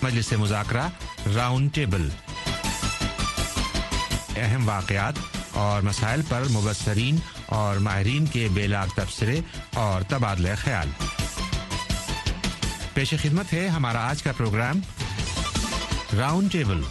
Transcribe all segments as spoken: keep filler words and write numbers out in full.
मजलिस मुज़ाकरा round table, अहम वाक़यात और मसाइल पर मुबस्सरीन और माहिरीन के बेलाग तबसरे और तबादला ख्याल। पेश खिदमत है हमारा आज का program round table.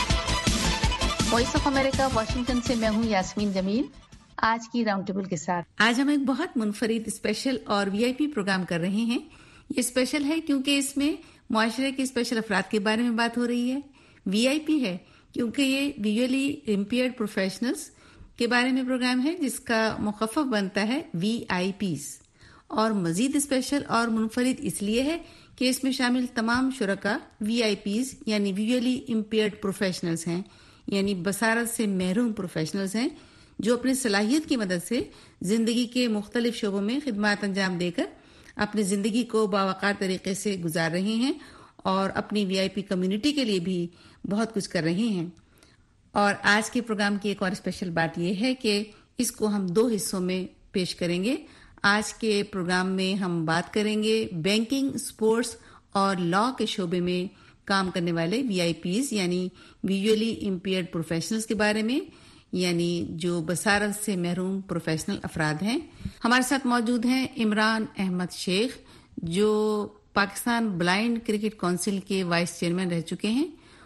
Voice of America Washington से मैं हूं यास्मीन जमील, आज की राउंड टेबल के साथ। आज हम एक बहुत मुनफरिद स्पेशल और वीआईपी प्रोग्राम कर रहे हैं। ये स्पेशल है क्योंकि इसमें मुआशरे के स्पेशल अफराद के बारे में बात हो रही है। वीआईपी है क्योंकि ये विजुअली इम्पेयर्ड प्रोफेशनल्स के बारे में प्रोग्राम है, जिसका मुखफ़फ़ बनता है वीआईपीज़। और मज़ीद स्पेशल और मुनफरिद इसलिए है कि इसमें शामिल तमाम शुरका वीआईपीज़ यानी विजुअली इम्पेयर्ड प्रोफेशनल्स हैं, यानी बसारत से महरूम प्रोफेशनल्स हैं, जो अपनी सलाहियत की मदद से ज़िंदगी के मुख्तलिफ शोबों में खिदमत अंजाम देकर अपनी ज़िंदगी को बावकार तरीके से गुजार रहे हैं और अपनी वीआईपी कम्युनिटी के लिए भी बहुत कुछ कर रहे हैं। और आज के प्रोग्राम की एक और स्पेशल बात यह है कि इसको हम दो हिस्सों में पेश करेंगे। आज के प्रोग्राम में हम बात करेंगे बैंकिंग, स्पोर्ट्स और लॉ के शोबे में काम करने वाले वीआईपीज़ यानी विजुअली इम्पेयर्ड प्रोफेशनल्स के बारे में, यानी जो बसारत से महरूम प्रोफेशनल अफराद हैं। हमारे साथ मौजूद हैं इमरान अहमद शेख, जो पाकिस्तान ब्लाइंड क्रिकेट काउंसिल के वाइस चेयरमैन रह चुके हैं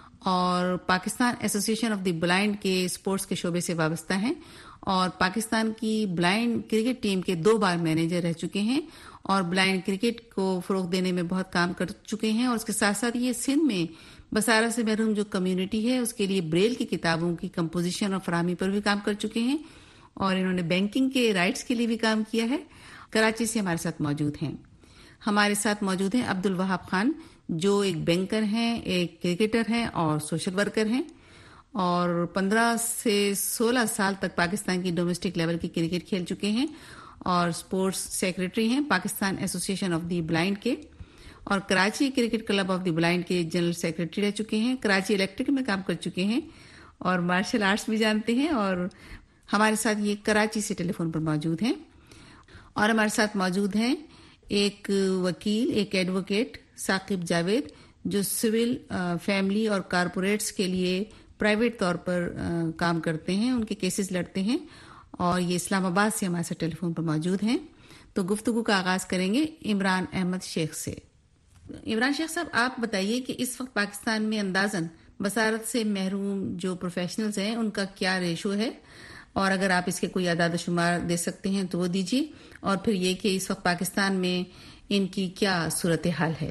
और Pakistan association of the blind के स्पोर्ट्स के शोबे से वाबस्ता हैं और पाकिस्तान की ब्लाइंड क्रिकेट टीम के दो बार मैनेजर रह चुके हैं और ब्लाइंड क्रिकेट को फरोग देने में बहुत काम कर चुके हैं। और उसके साथ साथ ये सिंध में बसारत से महरूम जो कम्युनिटी है उसके लिए ब्रेल की किताबों की कंपोजिशन और फराहमी पर भी काम कर चुके हैं और इन्होंने बैंकिंग के राइट्स के लिए भी काम किया है। कराची से हमारे साथ मौजूद हैं। हमारे साथ मौजूद हैं अब्दुल वहाब खान, जो एक बैंकर हैं, एक क्रिकेटर हैं और सोशल वर्कर हैं और पंद्रह से सोलह साल तक पाकिस्तान की डोमेस्टिक लेवल की क्रिकेट खेल चुके हैं और स्पोर्ट्स सेक्रेटरी हैं Pakistan association of the blind के और Karachi cricket club of the blind के जनरल सेक्रेटरी रह चुके हैं। कराची इलेक्ट्रिक में काम कर चुके हैं और मार्शल आर्ट्स भी जानते हैं। और हमारे साथ ये कराची से टेलीफोन पर मौजूद हैं। और हमारे साथ मौजूद हैं एक वकील, एक एडवोकेट साकिब जावेद, जो सिविल, फैमिली और कारपोरेट्स के लिए प्राइवेट तौर पर आ, काम करते हैं, उनके केसेस लड़ते हैं और ये इस्लामाबाद से हमारे साथ टेलीफोन पर मौजूद हैं। तो गुफ्तगू का आगाज करेंगे इमरान अहमद शेख से। इमरान शेख साहब, आप बताइए कि इस वक्त पाकिस्तान में अंदाजन बसारत से महरूम जो प्रोफेशनल्स हैं उनका क्या रेशो है, और अगर आप इसके कोई आदाद शुमार दे सकते हैं तो वो दीजिए। और फिर ये कि इस वक्त पाकिस्तान में इनकी क्या सूरत हाल है।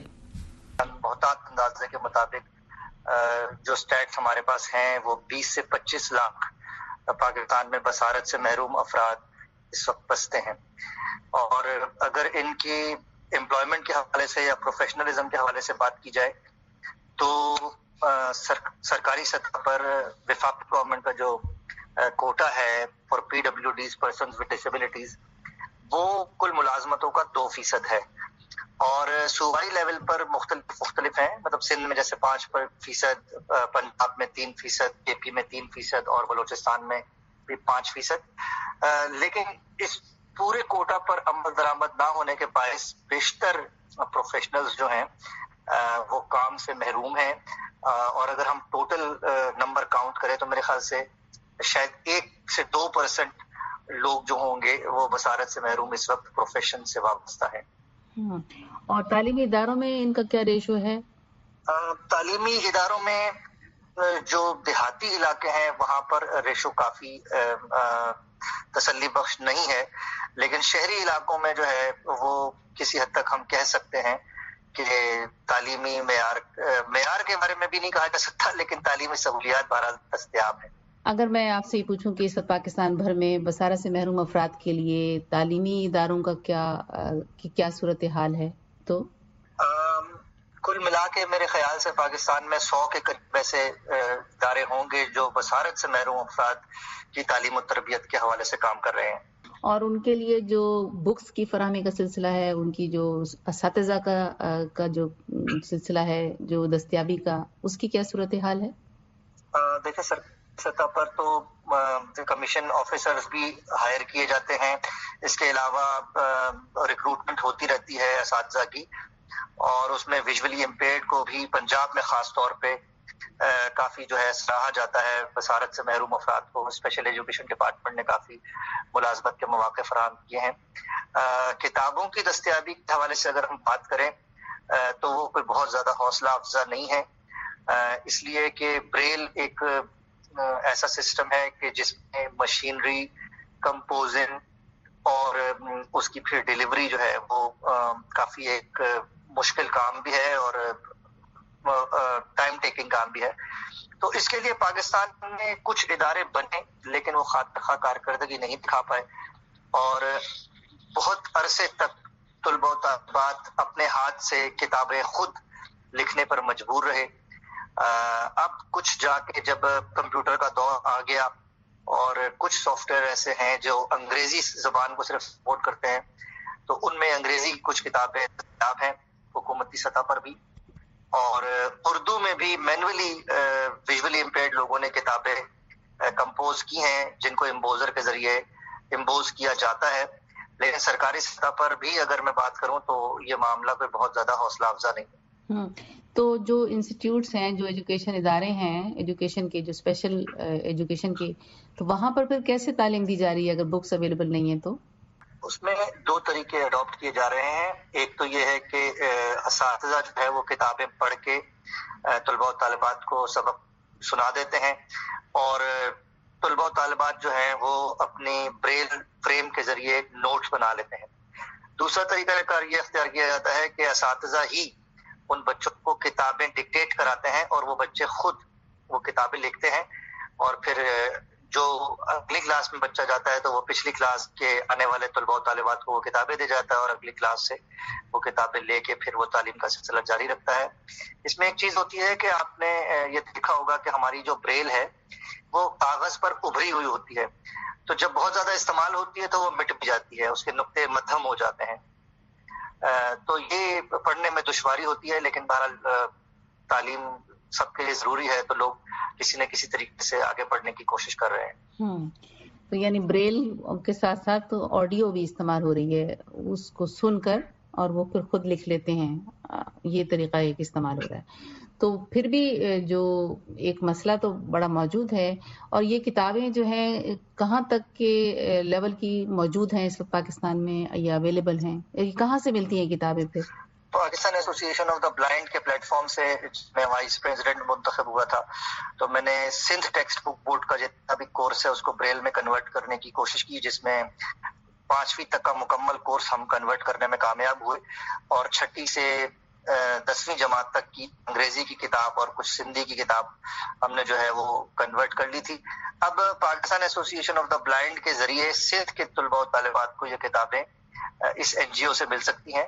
मोहतात अंदाजे के मुताबिक जो स्टैट्स हमारे पास हैं वो बीस से पच्चीस लाख पाकिस्तान में बसारत से महरूम अफराद इस वक्त बसते हैं। और अगर इनकी एम्प्लॉयमेंट के हवाले से या प्रोफेशनलिज्म के हवाले से बात की जाए तो आ, सर, सरकारी सतह पर वफाकी गवर्नमेंट का जो आ, कोटा है for PWDs, persons with disabilities, वो कुल मुलाजमतों का दो फीसद है और सूबाई लेवल पर मुख्तलिफ मुख्तलिफ हैं। मतलब सिंध में जैसे पाँच फीसद, पंजाब में तीन फीसद, केपी में तीन फीसद और बलोचिस्तान में भी पाँच फीसद। लेकिन इस पूरे कोटा पर अमल दरामद ना होने के बायस बेशतर प्रोफेशनल्स जो हैं वो काम से महरूम हैं। और अगर हम टोटल नंबर काउंट करें तो मेरे ख्याल से शायद एक से दो परसेंट लोग जो होंगे वो बसारत से महरूम इस वक्त प्रोफेशन से वाबस्ता है। और तालीमी इदारों में इनका क्या रेशो है? तालीमी इदारों में जो देहाती इलाके हैं वहां पर रेशो काफी तसल्ली बख्श नहीं है, लेकिन शहरी इलाकों में जो है वो किसी हद तक हम कह सकते हैं कि तालीमी मेयार मेयार के बारे में भी नहीं कहा जा सकता, लेकिन तालीमी सहूलियात बहरहाल दस्तयाब है। अगर मैं आपसे पूछूं कि इस पाकिस्तान भर में बसारत से महरूम अफराद के लिए तालीमी इदारों का क्या की क्या सूरत हाल है, तो आम, कुल मिला के मेरे ख्याल से पाकिस्तान में सौ के करीब ऐसे इदारे होंगे जो बसारत से महरूम अफराद की तालीम और तरबियत के हवाले से काम कर रहे हैं। और उनके लिए जो बुक्स की फराहमी का सिलसिला है, उनकी जो असातिज़ा का का जो सिलसिला है, जो दस्तयाबी का, उसकी क्या सूरत हाल है? देखिए सर, सतह पर तो कमीशन ऑफिसर्स भी हायर किए जाते हैं, इसके अलावा रिक्रूटमेंट होती रहती है असातिज़ा की, اور اس میں ویژولی امپیئرڈ کو بھی پنجاب میں خاص طور پہ کافی جو ہے سراہا جاتا ہے. بصارت سے محروم افراد کو اسپیشل ایجوکیشن ڈپارٹمنٹ نے کافی ملازمت کے مواقع فراہم کیے ہیں. کتابوں کی دستیابی کے حوالے سے اگر ہم بات کریں تو وہ کوئی بہت زیادہ حوصلہ افزا نہیں ہے، اس لیے کہ بریل ایک ایسا سسٹم ہے کہ جس میں مشینری، کمپوزنگ اور اس کی پھر ڈیلیوری جو ہے وہ کافی ایک مشکل کام بھی ہے اور ٹائم ٹیکنگ کام بھی ہے. تو اس کے لیے پاکستان میں کچھ ادارے بنے لیکن وہ خواہ کارکردگی نہیں دکھا پائے اور بہت عرصے تک طلباء و طالبات اپنے ہاتھ سے کتابیں خود لکھنے پر مجبور رہے. اب کچھ جا کے جب کمپیوٹر کا دور آ گیا اور کچھ سافٹ ویئر ایسے ہیں جو انگریزی زبان کو صرف سپورٹ کرتے ہیں تو ان میں انگریزی کچھ کتابیں دستیاب ہیں حکومتی سطح پر بھی، اور اردو میں بھی مینولی ویژولی امپیئرڈ لوگوں نے کتابیں کمپوز کی ہیں جن کو امبوزر کے ذریعے امبوز کیا جاتا ہے. لیکن سرکاری سطح پر بھی اگر میں بات کروں تو یہ معاملہ کوئی بہت زیادہ حوصلہ افزا نہیں. تو جو انسٹیٹیوٹس ہیں، جو ایجوکیشن ادارے ہیں ایجوکیشن کے، جو اسپیشل ایجوکیشن کے، تو وہاں پر پھر کیسے تعلیم دی جا رہی ہے اگر بکس اویلیبل نہیں ہیں تو؟ اس میں دو طریقے اڈاپٹ کیے جا رہے ہیں. ایک تو یہ ہے کہ اساتذہ جو ہے وہ کتابیں پڑھ کے طلباء و طالبات کو سبق سنا دیتے ہیں اور طلباء و طالبات جو ہیں وہ اپنی بریل فریم کے ذریعے نوٹس بنا لیتے ہیں. دوسرا طریقہ کار یہ اختیار کیا جاتا ہے کہ اساتذہ ہی ان بچوں کو کتابیں ڈکٹیٹ کراتے ہیں اور وہ بچے خود وہ کتابیں لکھتے ہیں اور پھر جو اگلی کلاس میں بچہ جاتا ہے تو وہ پچھلی کلاس کے آنے والے طلباء و طالبات کو وہ کتابیں دے جاتا ہے اور اگلی کلاس سے وہ کتابیں لے کے پھر وہ تعلیم کا سلسلہ جاری رکھتا ہے. اس میں ایک چیز ہوتی ہے کہ آپ نے یہ دیکھا ہوگا کہ ہماری جو بریل ہے وہ کاغذ پر ابھری ہوئی ہوتی ہے، تو جب بہت زیادہ استعمال ہوتی ہے تو وہ مٹ بھی جاتی ہے، اس کے نقطے مدھم ہو جاتے ہیں. تو یہ پڑھنے میں دشواری ہوتی ہے، لیکن بہرحال تعلیم سب کے لیے ضروری ہے تو لوگ کسی نہ کسی طریقے سے آگے بڑھنے کی کوشش کر رہے ہیں. تو یعنی بریل کے ساتھ ساتھ تو آڈیو بھی استعمال ہو رہی ہے، اس کو سن کر اور وہ پھر خود لکھ لیتے ہیں، یہ طریقہ ایک استعمال ہو رہا ہے. تو پھر بھی جو ایک مسئلہ تو بڑا موجود ہے، اور یہ کتابیں جو ہیں کہاں تک کے لیول کی موجود ہیں اس وقت پاکستان میں یا اویلیبل ہیں؟ کہاں سے ملتی ہیں کتابیں پھر؟ Pakistan association of the blind کے پلیٹ فارم سے میں وائس پریزیڈنٹ منتخب ہوا تھا تو میں نے سندھ ٹیکسٹ بک بورڈ کا جتنا بھی کورس ہے اس کو بریل میں کنورٹ کرنے کی کوشش کی، جس میں پانچویں تک کا مکمل کورس ہم کنورٹ کرنے میں کامیاب ہوئے اور چھٹی سے دسویں جماعت تک کی انگریزی کی کتاب اور کچھ سندھی کی کتاب ہم نے جو ہے وہ کنورٹ کر لی تھی. اب Pakistan association of the blind کے ذریعے سندھ کے طلباء و طالبات کو یہ کتابیں اس این جی او سے مل سکتی ہیں،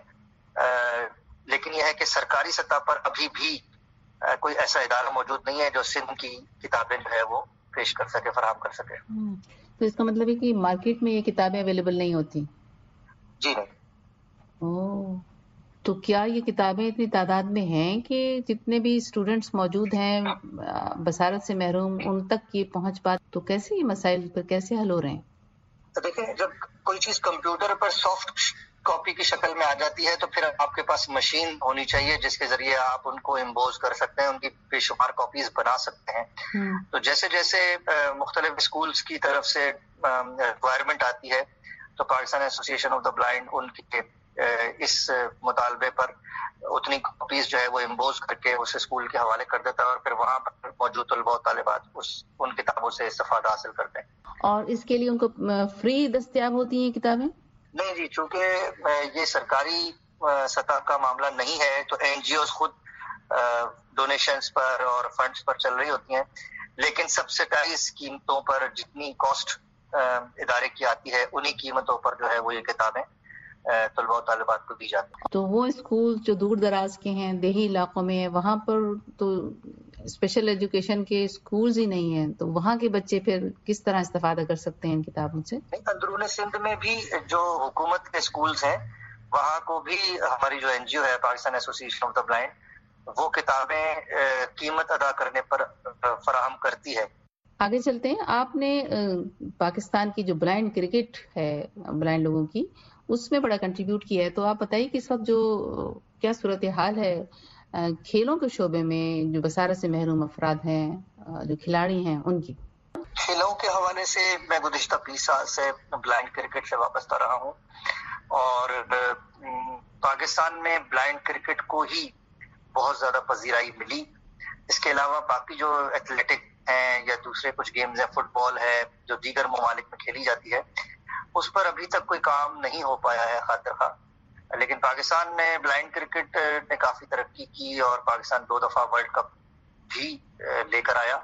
لیکن یہ ہے کہ سرکاری سطح پر ابھی بھی کوئی ایسا ادارہ موجود نہیں ہے جو سندھ کی کتابیں جو ہے وہ پیش کر سکے، فراہم کر سکے. تو اس کا مطلب ہے کہ مارکیٹ میں یہ کتابیں اویلیبل نہیں ہوتی؟ جی نہیں. اوہ، تو کیا یہ کتابیں اتنی تعداد میں ہیں کہ جتنے بھی اسٹوڈنٹس موجود ہیں بصارت سے محروم ان تک یہ پہنچ پات؟ تو کیسے یہ مسائل پر کیسے حل ہو رہے ہیں؟ دیکھیں، جب کوئی چیز کمپیوٹر پر سافٹ کاپی کی شکل میں آ جاتی ہے تو پھر آپ کے پاس مشین ہونی چاہیے جس کے ذریعے آپ ان کو امبوز کر سکتے ہیں، ان کی بے شمار کاپیز بنا سکتے ہیں. تو جیسے جیسے مختلف اسکولز کی طرف سے ریکوائرمنٹ آتی ہے تو Pakistan association of the blind ان کے اس مطالبے پر اتنی کاپیز جو ہے وہ امبوز کر کے اسے اسکول کے حوالے کر دیتا ہے اور پھر وہاں پر موجود طلباء و طالبات اس ان کتابوں سے استفادہ حاصل کرتے ہیں. اور اس کے لیے ان کو فری دستیاب ہوتی ہیں کتابیں؟ نہیں جی، چونکہ یہ سرکاری سطح کا معاملہ نہیں ہے تو این جی اوز خود ڈونیشنز پر اور فنڈز پر چل رہی ہوتی ہیں، لیکن سبسڈائز قیمتوں پر جتنی کاسٹ ادارے کی آتی ہے انہی قیمتوں پر جو ہے وہ یہ کتابیں طلباء و طالبات کو دی جاتی ہیں. تو وہ اسکول جو دور دراز کے ہیں، دیہی علاقوں میں ہیں، وہاں پر تو اسپیشل ایجوکیشن کے اسکولز ہی نہیں ہیں، تو وہاں کے بچے پھر کس طرح استفادہ کر سکتے ہیں ان کتابوں سے؟ اندرون سندھ میں بھی جو حکومت کے اسکولز ہیں وہاں کو بھی ہماری جو این جی او ہے Pakistan association of the blind وہ کتابیں قیمت ادا کرنے پر فراہم کرتی ہے. آگے چلتے ہیں. آپ نے پاکستان کی جو بلائنڈ کرکٹ ہے بلائنڈ لوگوں کی، اس میں بڑا کنٹریبیوٹ کیا ہے، تو آپ بتائیے کہ اس وقت جو کیا صورتحال ہے کھیلوں کے شعبے میں جو بصارت سے محروم افراد ہیں, جو کھلاڑی ہیں, ان کی؟ کھیلوں کے حوالے سے میں گزشتہ بیس سال سے بلائنڈ کرکٹ سے وابستہ رہا ہوں, اور پاکستان میں بلائنڈ کرکٹ کو ہی بہت زیادہ پذیرائی ملی. اس کے علاوہ باقی جو ایتھلیٹک ہیں یا دوسرے کچھ گیمز ہیں, فٹ بال ہے جو دیگر ممالک میں کھیلی جاتی ہے, اس پر ابھی تک کوئی کام نہیں ہو پایا ہے خاطر خواہ. لیکن پاکستان میں بلائنڈ کرکٹ نے کافی ترقی کی اور پاکستان دو دفعہ ورلڈ کپ بھی لے کر آیا.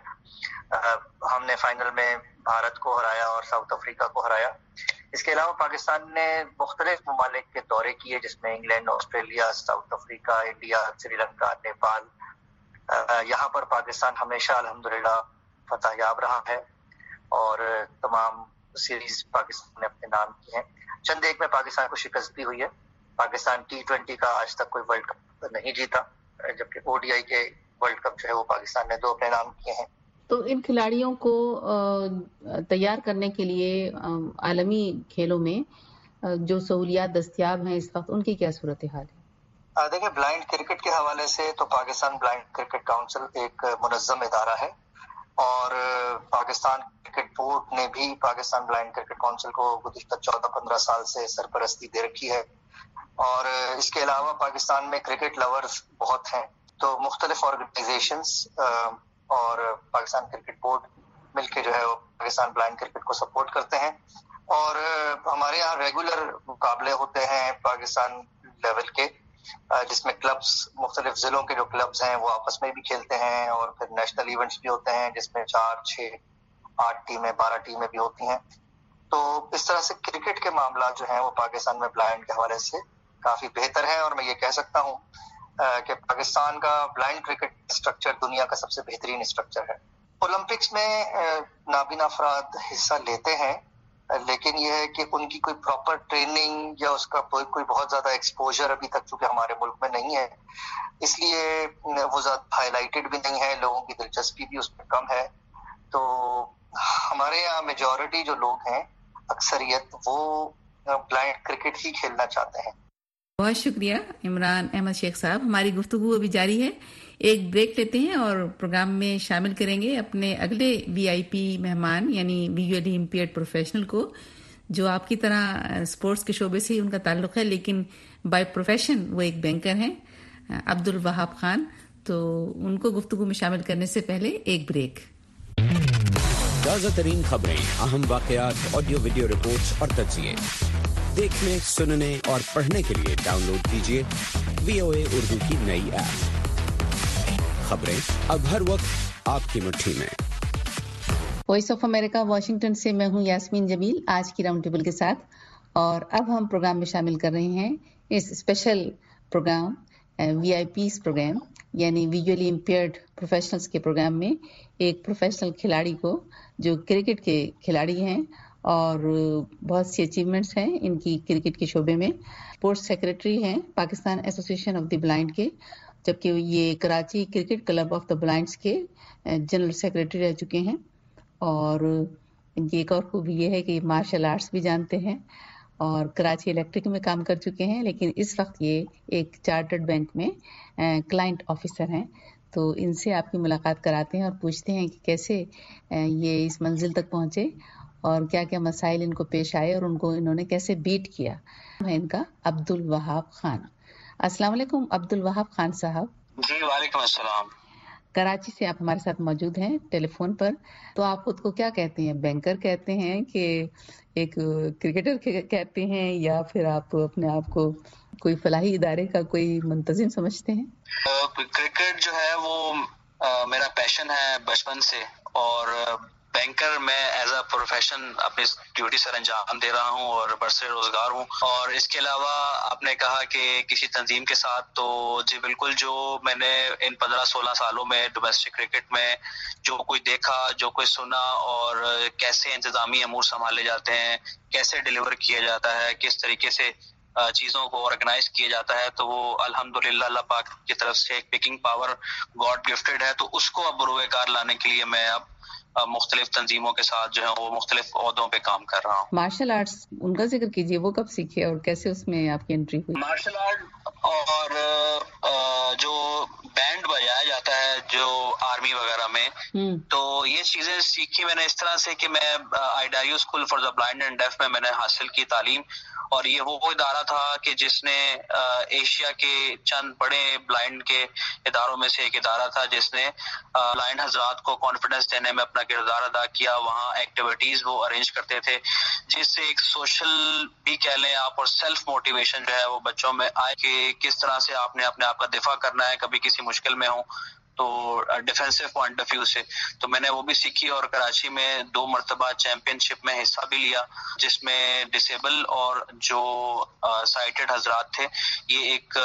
ہم نے فائنل میں بھارت کو ہرایا اور ساؤتھ افریقہ کو ہرایا. اس کے علاوہ پاکستان نے مختلف ممالک کے دورے کیے, جس میں England, Australia, south Africa, India, Sri Lanka, Nepal. یہاں پر پاکستان ہمیشہ الحمدللہ فتح یاب رہا ہے اور تمام سیریز پاکستان نے اپنے نام کی ہیں. چند ایک میں پاکستان کو شکست بھی ہوئی ہے. پاکستان ٹی ٹوینٹی کا آج تک کوئی ورلڈ کپ نہیں جیتا, جبکہ او ڈی آئی کے ورلڈ کپ جو ہے وہ پاکستان نے دو اپنے نام کیے ہیں. تو ان کھلاڑیوں کو تیار کرنے کے لیے عالمی کھیلوں میں جو سہولیات دستیاب ہیں اس وقت, ان کی کیا صورتحال ہے؟ دیکھیں, بلائنڈ کرکٹ کے حوالے سے تو پاکستان بلائنڈ کرکٹ کاؤنسل ایک منظم ادارہ ہے, اور پاکستان کرکٹ بورڈ نے بھی پاکستان بلائنڈ کرکٹ کاؤنسل کو گزشتہ چودہ پندرہ سال سے سرپرستی دے رکھی ہے. اور اس کے علاوہ پاکستان میں کرکٹ لورز بہت ہیں, تو مختلف آرگنائزیشنز اور پاکستان کرکٹ بورڈ مل کے جو ہے وہ پاکستان بلائنڈ کرکٹ کو سپورٹ کرتے ہیں. اور ہمارے یہاں ریگولر مقابلے ہوتے ہیں پاکستان لیول کے, جس میں کلبز, مختلف ضلعوں کے جو کلبز ہیں وہ آپس میں بھی کھیلتے ہیں, اور پھر نیشنل ایونٹس بھی ہوتے ہیں جس میں چار, چھ, آٹھ ٹیمیں, بارہ ٹیمیں بھی ہوتی ہیں. تو اس طرح سے کرکٹ کے معاملات جو ہیں وہ پاکستان میں بلائنڈ کے حوالے سے کافی بہتر ہے, اور میں یہ کہہ سکتا ہوں کہ پاکستان کا بلائنڈ کرکٹ اسٹرکچر دنیا کا سب سے بہترین اسٹرکچر ہے. اولمپکس میں نابینا افراد حصہ لیتے ہیں, لیکن یہ ہے کہ ان کی کوئی پراپر ٹریننگ یا اس کا کوئی بہت زیادہ ایکسپوجر ابھی تک چونکہ ہمارے ملک میں نہیں ہے, اس لیے وہ زیادہ ہائی لائٹڈ بھی نہیں ہے, لوگوں کی دلچسپی بھی اس میں کم ہے. تو ہمارے یہاں میجورٹی جو لوگ ہیں, اکثریت, وہ بلائنڈ کرکٹ ہی کھیلنا چاہتے ہیں. بہت شکریہ عمران احمد شیخ صاحب. ہماری گفتگو ابھی جاری ہے, ایک بریک لیتے ہیں اور پروگرام میں شامل کریں گے اپنے اگلے وی آئی پی مہمان, یعنی ویژولی امپیئرڈ پروفیشنل کو, جو آپ کی طرح اسپورٹس کے شعبے سے ہی ان کا تعلق ہے, لیکن بائی پروفیشن وہ ایک بینکر ہیں, عبد الوہاب خان. تو ان کو گفتگو میں شامل کرنے سے پہلے ایک بریک. تازہ ترین خبریں, اہم واقعات, آڈیو ویڈیو رپورٹس اور تجزیے دیکھنے, سننے اور پڑھنے کے لیے ڈاؤن لوڈ کیجیے وی او اے اردو کی نئی ایپ. خبریں اب ہر وقت آپ کی مٹھی میں. وائس آف امریکہ واشنگٹن سے میں ہوں یاسمین جمیل آج کی راؤنڈ ٹیبل کے ساتھ, اور اب ہم پروگرام میں شامل کر رہے ہیں اس special program V I Ps program, یعنی ویژولی امپیئرڈ پروفیشنلز کے پروگرام میں ایک پروفیشنل کھلاڑی کو جو کرکٹ کے کھلاڑی ہیں اور بہت سی اچیومنٹس ہیں ان کی کرکٹ کے شعبے میں. اسپورٹس سیکرٹری ہیں Pakistan association of the blind کے, جبکہ یہ Karachi cricket club of the blinds کے جنرل سیکرٹری رہ چکے ہیں. اور ان کی ایک اور خوبی یہ ہے کہ مارشل آرٹس بھی جانتے ہیں اور کراچی الیکٹرک میں کام کر چکے ہیں, لیکن اس وقت یہ ایک چارٹرڈ بینک میں کلائنٹ آفیسر ہیں. تو ان سے آپ کی ملاقات کراتے ہیں اور پوچھتے ہیں کہ کیسے یہ اس منزل تک پہنچے اور کیا کیا مسائل ان کو پیش آئے اور ان کو انہوں نے کیسے بیٹ کیا. ہے ان کا عبد الوہاب خان. السلام علیکم عبد الوہاب خان صاحب. جی وعلیکم السلام. کراچی سے آپ ہمارے ساتھ موجود ہیں ٹیلی فون پر. تو آپ خود کو کیا کہتے ہیں, بینکر کہتے ہیں کہ ایک کرکٹر کہتے ہیں, یا پھر آپ اپنے آپ کو کوئی فلاحی ادارے کا کوئی منتظم سمجھتے ہیں؟ کرکٹ جو ہے وہ میرا پیشن ہے بچپن سے, اور بینکر میں ایز اے پروفیشن اپنی ڈیوٹی سر انجام دے رہا ہوں اور برسر روزگار ہوں. اور اس کے علاوہ آپ نے کہا کہ کسی تنظیم کے ساتھ, تو جی بالکل, جو میں نے ان پندرہ سولہ سالوں میں ڈومیسٹک کرکٹ میں جو کوئی دیکھا, جو کوئی سنا, اور کیسے انتظامی امور سنبھالے جاتے ہیں, کیسے ڈیلیور کیا جاتا ہے, کس طریقے سے چیزوں کو آرگنائز کیا جاتا ہے, تو وہ الحمدللہ اللہ پاک کی طرف سے ایک پکنگ پاور گاڈ گفٹڈ ہے. تو اس کو اب بروئے کار لانے کے لیے میں اب مختلف تنظیموں کے ساتھ جو ہے وہ مختلف عہدوں پہ کام کر رہا ہوں. مارشل آرٹس ان کا ذکر کیجیے, وہ کب سیکھے اور کیسے اس میں آپ کی انٹری ہوئی؟ مارشل آرٹ اور جو بینڈ بجایا جاتا ہے جو آرمی وغیرہ میں، تو یہ چیزیں سیکھی میں نے اس طرح سے کہ میں Ida Rieu school for the blind and deaf میں میں نے حاصل کی تعلیم، اور یہ وہ ادارہ تھا کہ جس نے ایشیا کے چند بڑے بلائنڈ کے اداروں میں سے ایک ادارہ تھا جس نے بلائنڈ حضرات کو کانفیڈنس دینے میں اپنا کردار ادا کیا. وہاں ایکٹیویٹیز وہ ارینج کرتے تھے جس سے ایک سوشل بھی کہہ لیں آپ اور سیلف موٹیویشن جو ہے وہ بچوں میں آئے کہ کس طرح سے آپ نے اپنے آپ کا دفاع کرنا ہے کبھی کسی مشکل میں ہوں تو ڈیفینسو پوائنٹ آف ویو سے. تو میں نے وہ بھی سیکھی اور کراچی میں دو مرتبہ چیمپئن شپ میں حصہ بھی لیا جس میں ڈسیبل اور جو سائٹڈ حضرات تھے یہ ایک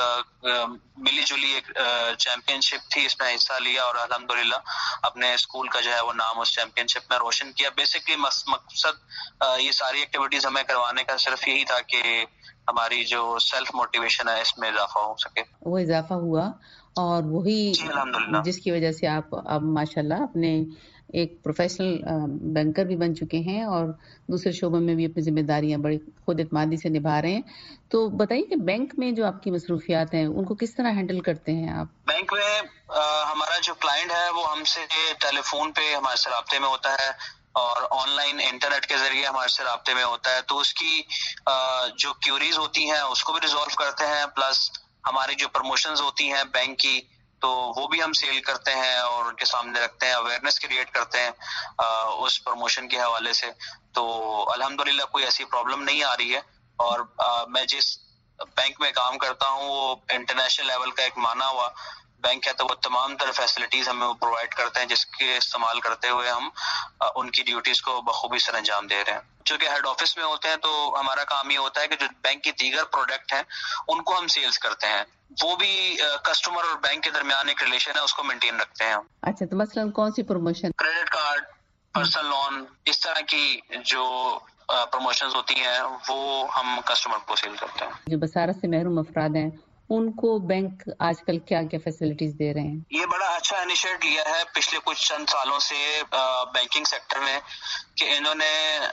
ملی جلی ایک چیمپئن شپ تھی، اس میں حصہ لیا اور الحمدللہ اپنے اسکول کا جو ہے وہ نام اس چیمپئن شپ میں روشن کیا. بیسکلی مقصد یہ ساری ایکٹیویٹیز ہمیں کروانے کا صرف یہی تھا کہ ہماری جو سیلف موٹیویشن ہے اس میں اضافہ ہو سکے. وہ اضافہ ہوا اور وہی جس کی وجہ سے آپ اب ماشاءاللہ اپنے ایک پروفیشنل بینکر بھی بن چکے ہیں اور دوسرے شعبوں میں بھی اپنی ذمہ داریاں بڑی خود اعتمادی سے نبھا رہے ہیں. تو بتائیے کہ بینک میں جو آپ کی مصروفیات ہیں ان کو کس طرح ہینڈل کرتے ہیں آپ؟ بینک میں ہمارا جو کلائنٹ ہے وہ ہم سے ٹیلی فون پہ ہمارے سے رابطے میں ہوتا ہے اور آن لائن انٹرنیٹ کے ذریعے ہمارے سے رابطے میں ہوتا ہے، تو اس کی جو کیوریز ہوتی ہیں اس کو بھی ریزالو کرتے ہیں، پلس ہماری جو پروموشنز ہوتی ہیں بینک کی تو وہ بھی ہم سیل کرتے ہیں اور ان کے سامنے رکھتے ہیں، اویئرنیس کریٹ کرتے ہیں اس پروموشن کے حوالے سے. تو الحمدللہ کوئی ایسی پرابلم نہیں آ رہی ہے. اور میں جس بینک میں کام کرتا ہوں وہ انٹرنیشنل لیول کا ایک مانا ہوا بینک ہے، تو وہ تمام تر فیسلٹیز ہمیں پرووائڈ کرتے ہیں جس کے استعمال کرتے ہوئے ہم ان کی ڈیوٹیز کو بخوبی سر انجام دے رہے ہیں. چونکہ ہیڈ آفس میں ہوتے ہیں تو ہمارا کام یہ ہوتا ہے کہ جو بینک کی دیگر پروڈکٹ ہیں ان کو ہم سیلز کرتے ہیں، وہ بھی کسٹمر اور بینک کے درمیان ایک ریلیشن ہے اس کو مینٹین رکھتے ہیں. اچھا، تو مثلاً کون سی promotion? Credit card, personal loan, اس طرح کی جو پروموشنز ہوتی ہیں وہ ہم کسٹمر کو سیل کرتے ہیں. جو بصارت سے محروم افراد ہیں ان کو بینک آج کل کیا کیا فیسلٹیز دے رہے ہیں؟ یہ بڑا اچھا انیشیٹ لیا ہے پچھلے کچھ چند سالوں سے بینکنگ سیکٹر میں کہ انہوں نے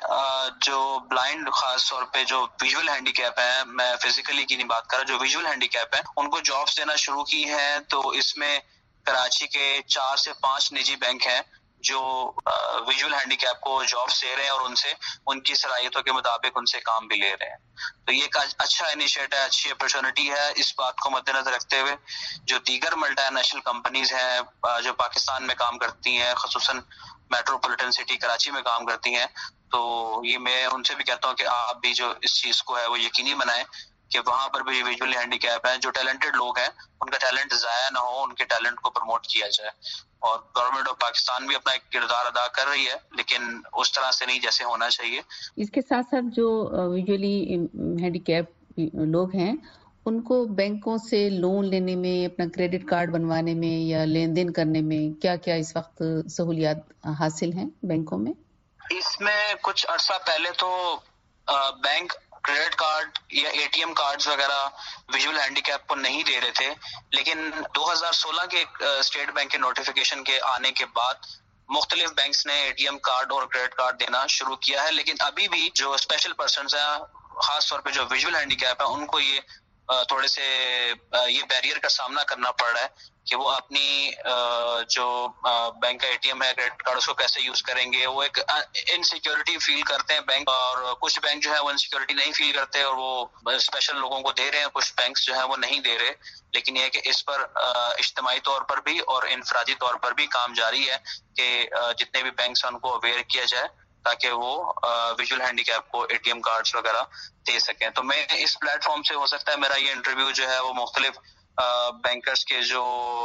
جو بلائنڈ خاص طور پہ جو ویژول ہینڈی کیپ ہیں، میں فزیکلی کی نہیں بات کر رہا، جو ویژول ہینڈی کیپ ہیں ان کو جابس دینا شروع کی ہیں. تو اس میں کراچی کے چار سے پانچ نجی بینک ہیں جو ویژول ہینڈی کیپ کو جابس دے رہے ہیں اور ان سے ان کی صلاحیتوں کے مطابق ان سے کام بھی لے رہے ہیں. تو یہ ایک اچھا انیشیٹ ہے، اچھی اپرچونٹی ہے. اس بات کو مد نظر رکھتے ہوئے جو دیگر ملٹی نیشنل کمپنیز ہیں جو پاکستان میں کام کرتی ہیں، خصوصاً میٹروپولیٹن سٹی کراچی میں کام کرتی ہیں، تو یہ میں ان سے بھی کہتا ہوں کہ آپ بھی جو اس چیز کو ہے وہ یقینی بنائیں کہ وہاں پر بھی ویژول ہینڈی کیپ ہیں، جو ٹیلنٹڈ لوگ ہیں ان کا ٹیلنٹ ضائع نہ ہو، ان کے ٹیلنٹ کو پروموٹ کیا جائے. اور گورنمنٹ آف پاکستان بھی اپنا ایک کردار ادا کر رہی ہے لیکن اس طرح سے نہیں جیسے ہونا چاہیے. اس کے ساتھ ساتھ جو ویژولی ہینڈی کیپ لوگ ہیں ان کو بینکوں سے لون لینے میں، اپنا کریڈٹ کارڈ بنوانے میں یا لین دین کرنے میں کیا کیا اس وقت سہولیات حاصل ہیں بینکوں میں؟ اس میں کچھ عرصہ پہلے تو بینک کریڈٹ کارڈ یا اے ٹی ایم کارڈز وغیرہ ویژول ہینڈی کیپ کو نہیں دے رہے تھے، لیکن دو ہزار سولہ کے اسٹیٹ بینک کے نوٹیفیکیشن کے آنے کے بعد مختلف بینکس نے اے ٹی ایم کارڈ اور کریڈٹ کارڈ دینا شروع کیا ہے. لیکن ابھی بھی جو اسپیشل پرسنز ہیں، خاص طور پہ جو ویژول ہینڈی کیپ ہیں، ان کو یہ تھوڑے سے یہ بیریئر کا سامنا کرنا پڑ رہا ہے کہ وہ اپنی جو بینک کا اے ٹی ایم ہے، کریڈٹ کارڈ، اس کو کیسے یوز کریں گے. وہ ایک انسیکیورٹی فیل کرتے ہیں بینک، اور کچھ بینک جو ہے وہ انسیکیورٹی نہیں فیل کرتے اور وہ اسپیشل لوگوں کو دے رہے ہیں، کچھ بینکس جو ہے وہ نہیں دے رہے. لیکن یہ کہ اس پر اجتماعی طور پر بھی اور انفرادی طور پر بھی کام جاری ہے کہ جتنے بھی بینکس ہیں ان کو اویئر کیا جائے تاکہ وہ ویژول ہینڈی کیپ کو اے ٹی ایم کارڈز وغیرہ دے سکیں. تو میں اس پلیٹ فارم سے ہو سکتا ہے میرا یہ انٹرویو جو ہے وہ مختلف بینکرز کے جو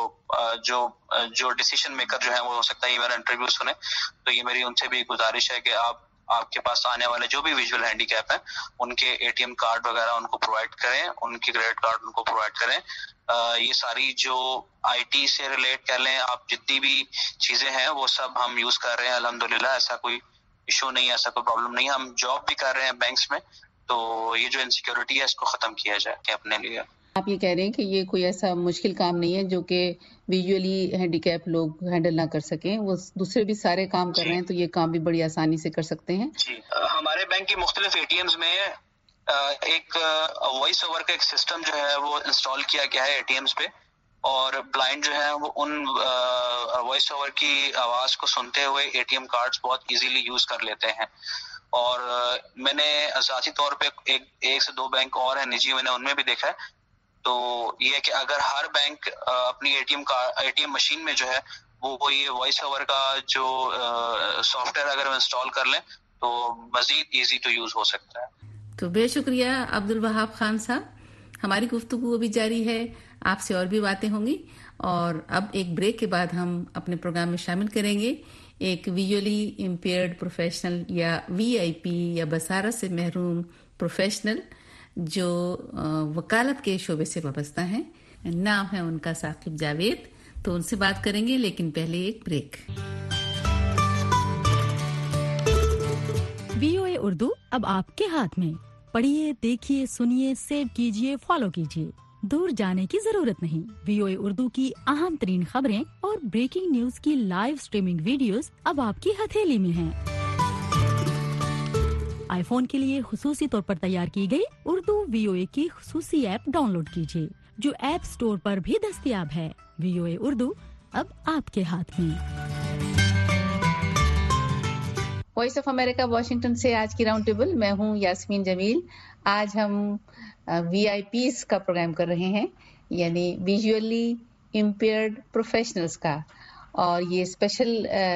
جو جو ڈیسیشن میکر جو ہیں وہ ہو سکتا ہے یہ میرا انٹرویو سنیں. تو یہ میری ان سے بھی گزارش ہے کہ آپ آپ کے پاس آنے والے جو بھی ویژول ہینڈی کیپ ہیں ان کے اے ٹی ایم کارڈ وغیرہ ان کو پرووائڈ کریں، ان کی کریڈٹ کارڈ ان کو پرووائڈ کریں. یہ ساری جو آئی ٹی سے ریلیٹ کر لیں آپ، جتنی بھی چیزیں ہیں وہ سب ہم یوز کر رہے ہیں الحمدللہ. ایسا کوئی ایشو نہیں ہے، ایسا کوئی پرابلم نہیں ہے. ہم جاب بھی کر رہے ہیں بینکس میں، تو یہ جو انسیکیورٹی ہے اس کو ختم کیا جائے کہ اپنے لیے. آپ یہ کہہ رہے ہیں کہ یہ کوئی ایسا مشکل کام نہیں ہے جو کہ ویژولی ہینڈی کیپ لوگ ہینڈل نہ کر سکیں، وہ دوسرے بھی سارے کام کر رہے ہیں تو یہ کام بھی بڑی آسانی سے کر سکتے ہیں. جی، ہمارے بینک کی مختلف اے ٹی ایمز میں ایک وائس اوور کا ایک سسٹم جو ہے وہ انسٹال کیا گیا ہے اے ٹی ایمز پہ، اور بلائنڈ جو ہے وہ ان وائس اوور کی آواز کو سنتے ہوئے اے ٹی ایم کارڈز بہت ایزیلی یوز کر لیتے ہیں. اور میں نے ذاتی طور پہ ایک ایک سے دو بینک اور ہیں نجی، میں نے ان میں بھی دیکھا ہے. تو یہ کہ اگر ہر بینک اپنی اے ٹی ایم کا اے ٹی ایم مشین میں جو ہے وہ یہ وائس اوور کا جو سافٹ ویئر اگر انسٹال کر لیں تو مزید ایزی ٹو یوز ہو سکتا ہے. تو بے شکریہ عبد الوہاب خان صاحب. ہماری گفتگو ابھی جاری ہے، آپ سے اور بھی باتیں ہوں گی، اور اب ایک بریک کے بعد ہم اپنے پروگرام میں شامل کریں گے ایک ویژولی امپیئرڈ پروفیشنل یا وی آئی پی یا بصارت سے محروم پروفیشنل جو وکالت کے شعبے سے وابستہ ہیں. نام ہے ان کا ثاقب جاوید. تو ان سے بات کریں گے، لیکن پہلے ایک بریک. وی او اے اردو اب آپ کے ہاتھ میں. پڑھیے، دیکھیے، سنیے، سیو کیجیے، فالو کیجیے. دور جانے کی ضرورت نہیں. وی او اے اردو کی اہم ترین خبریں اور بریکنگ نیوز کی لائیو سٹریمنگ ویڈیوز اب آپ کی ہتھیلی میں ہیں. آئی فون کے لیے خصوصی طور پر تیار کی گئی اردو وی او اے کی خصوصی ایپ ڈاؤن لوڈ کیجیے جو ایپ سٹور پر بھی دستیاب ہے. وی او اے اردو اب آپ کے ہاتھ میں. وائس آف امریکہ واشنگٹن سے آج کی راؤنڈ ٹیبل، میں ہوں یاسمین جمیل. آج ہم وی آئی پیز کا پروگرام کر رہے ہیں، یعنی ویژولی امپیئرڈ پروفیشنلز کا. اور یہ اسپیشل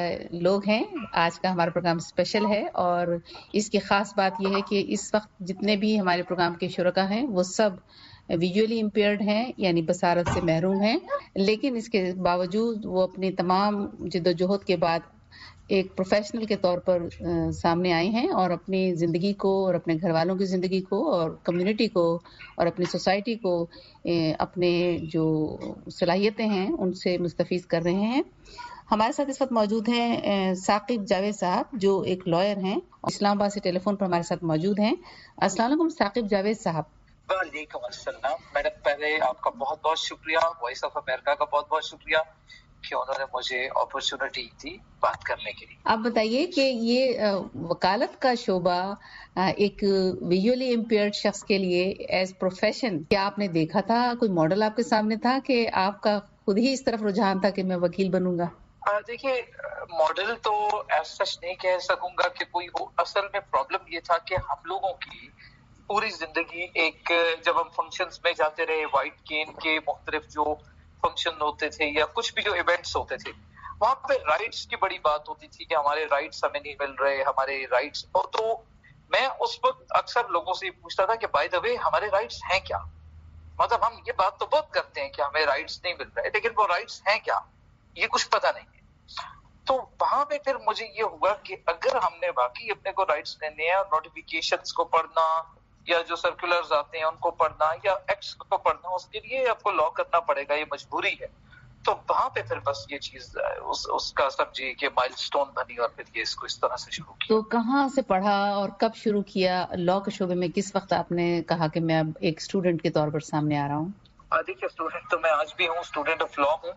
لوگ ہیں. آج کا ہمارا پروگرام اسپیشل ہے، اور اس کی خاص بات یہ ہے کہ اس وقت جتنے بھی ہمارے پروگرام کے شرکا ہیں وہ سب ویژولی امپیئرڈ ہیں، یعنی بصارت سے محروم ہیں. لیکن اس کے باوجود وہ اپنی تمام جدوجہد کے بعد ایک پروفیشنل کے طور پر سامنے آئے ہیں، اور اپنی زندگی کو اور اپنے گھر والوں کی زندگی کو اور کمیونٹی کو اور اپنی سوسائٹی کو اپنے جو صلاحیتیں ہیں ان سے مستفید کر رہے ہیں. ہمارے ساتھ اس وقت موجود ہیں ثاقب جاوید صاحب، جو ایک لائر ہیں. اسلام آباد سے ٹیلی فون پر ہمارے ساتھ موجود ہیں. السلام علیکم ثاقب جاوید صاحب. وعلیکم السلام میڈم. پہلے آپ کا بہت بہت شکریہ، وائس آف امریکہ کا بہت بہت شکریہ کہ انہوں نے مجھے اپرچونٹی دی بات کرنے کے لیے. آپ بتائیے کہ یہ وکالت کا شعبہ ایک ویژولی امپیئرڈ شخص کے لیے ایز پروفیشن، کیا آپ نے دیکھا تھا، کوئی ماڈل آپ کے سامنے تھا کہ آپ کا خود ہی اس طرف رجحان تھا کہ میں وکیل بنوں گا؟ دیکھیے، ماڈل تو ایز سچ نہیں کہہ سکوں گا کہ کوئی ہو. اصل میں پرابلم یہ تھا کہ ہم لوگوں کی پوری زندگی ایک، جب ہم فنکشنز میں جاتے رہے، وائٹ کین کے مختلف جو فنکشن ہوتے تھے یا کچھ بھی جو ایونٹس ہوتے تھے، وہاں پہ رائٹس کی بڑی بات ہوتی تھی کہ ہمارے رائٹس ہمیں نہیں مل رہے، ہمارے رائٹس. اور تو میں اس وقت اکثر لوگوں سے پوچھتا تھا کہ بائی دا وے ہمارے رائٹس ہیں کیا. مطلب ہم یہ بات تو بہت کرتے ہیں کہ ہمیں رائٹس نہیں مل رہے، لیکن وہ رائٹس ہیں کیا یہ کچھ پتہ نہیں ہے. تو وہاں پہ پھر مجھے یہ ہوا کہ اگر ہم نے واقعی اپنے کو رائٹس لینے ہیں، اور نوٹیفیکیشنز کو پڑھنا یا جو سرکولرز آتے ہیں ان کو پڑھنا یا ایکٹس کو پڑھنا، اس کے لیے آپ کو لا کرنا پڑے گا، یہ مجبوری ہے. تو وہاں پہ پھر بس یہ چیز اس, اس کا سمجھیے کہ مائل سٹون بنی، اور پھر یہ اس کو اس طرح سے شروع کیا. تو کہاں سے پڑھا اور کب شروع کیا لا کے شعبے میں؟ کس وقت آپ نے کہا کہ میں اب ایک اسٹوڈنٹ کے طور پر سامنے آ رہا ہوں؟ دیکھیے، اسٹوڈنٹ تو میں آج بھی ہوں، اسٹوڈنٹ آف لا ہوں.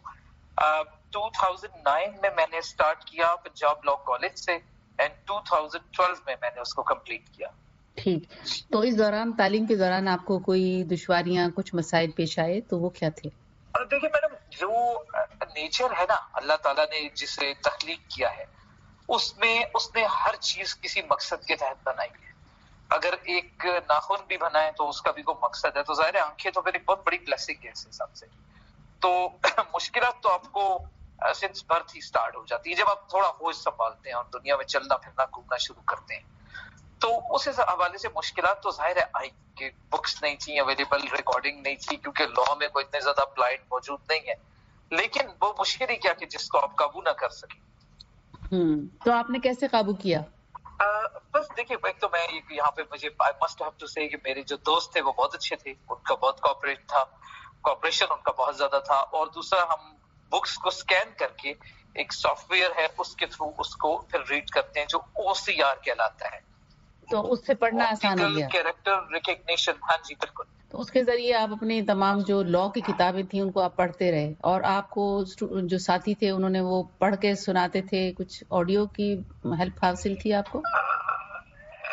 ٹو تھاؤزینڈ نائن میں میں نے اسٹارٹ کیا پنجاب لا کالج سے، اینڈ ٹو تھاؤزینڈ ٹویلو میں میں نے اس کو کمپلیٹ کیا. ٹھیک. تو اس دوران، تعلیم کے دوران، آپ کو کوئی دشواریاں، کچھ مسائل پیش آئے تو وہ کیا تھے؟ دیکھیے میڈم، جو نیچر ہے نا اللہ تعالیٰ نے جسے تخلیق کیا ہے، اس میں اس نے ہر چیز کسی مقصد کے تحت بنائی ہے. اگر ایک ناخن بھی بنائے تو اس کا بھی کوئی مقصد ہے. تو ظاہر ہے آنکھیں تو پھر ایک بہت بڑی بلیسنگ ہے اس حساب سے. تو مشکلات تو آپ کو سنس برتھ ہی اسٹارٹ ہو جاتی ہے جب آپ تھوڑا ہوش سنبھالتے ہیں اور دنیا میں چلنا پھرنا گھومنا شروع کرتے ہیں. تو اس حوالے سے مشکلات تو ظاہر ہے آئی کہ بکس نہیں تھیں اویلیبل، ریکارڈنگ نہیں تھی، کیونکہ لا میں کوئی اتنے زیادہ اپلائڈ موجود نہیں ہے. لیکن وہ مشکل ہی کیا کہ جس کو آپ قابو نہ کر سکیں. ہوں تو آپ نے کیسے قابو کیا؟ بس دیکھیے، ایک تو میں یہاں پہ مجھے آئی مسٹ ہیو ٹو سے کہ میرے جو دوست تھے وہ بہت اچھے تھے، ان کا بہت کوآپریٹ تھا، کوآپریشن ان کا بہت زیادہ تھا. اور دوسرا، ہم بکس کو اسکین کر کے ایک سافٹ ویئر ہے اس کے تھرو اس کو پھر ریڈ کرتے ہیں جو او سی آر کہلاتا ہے. تو اس سے پڑھنا آسان ہو گیا؟ Character recognition. ہاں جی بالکل. تو اس کے ذریعے آپ اپنی تمام جو لا کی کتابیں تھیں ان کو آپ پڑھتے رہے، اور آپ کو جو ساتھی تھے انہوں نے وہ پڑھ کے سناتے تھے، کچھ آڈیو کی ہیلپ حاصل تھی آپ کو؟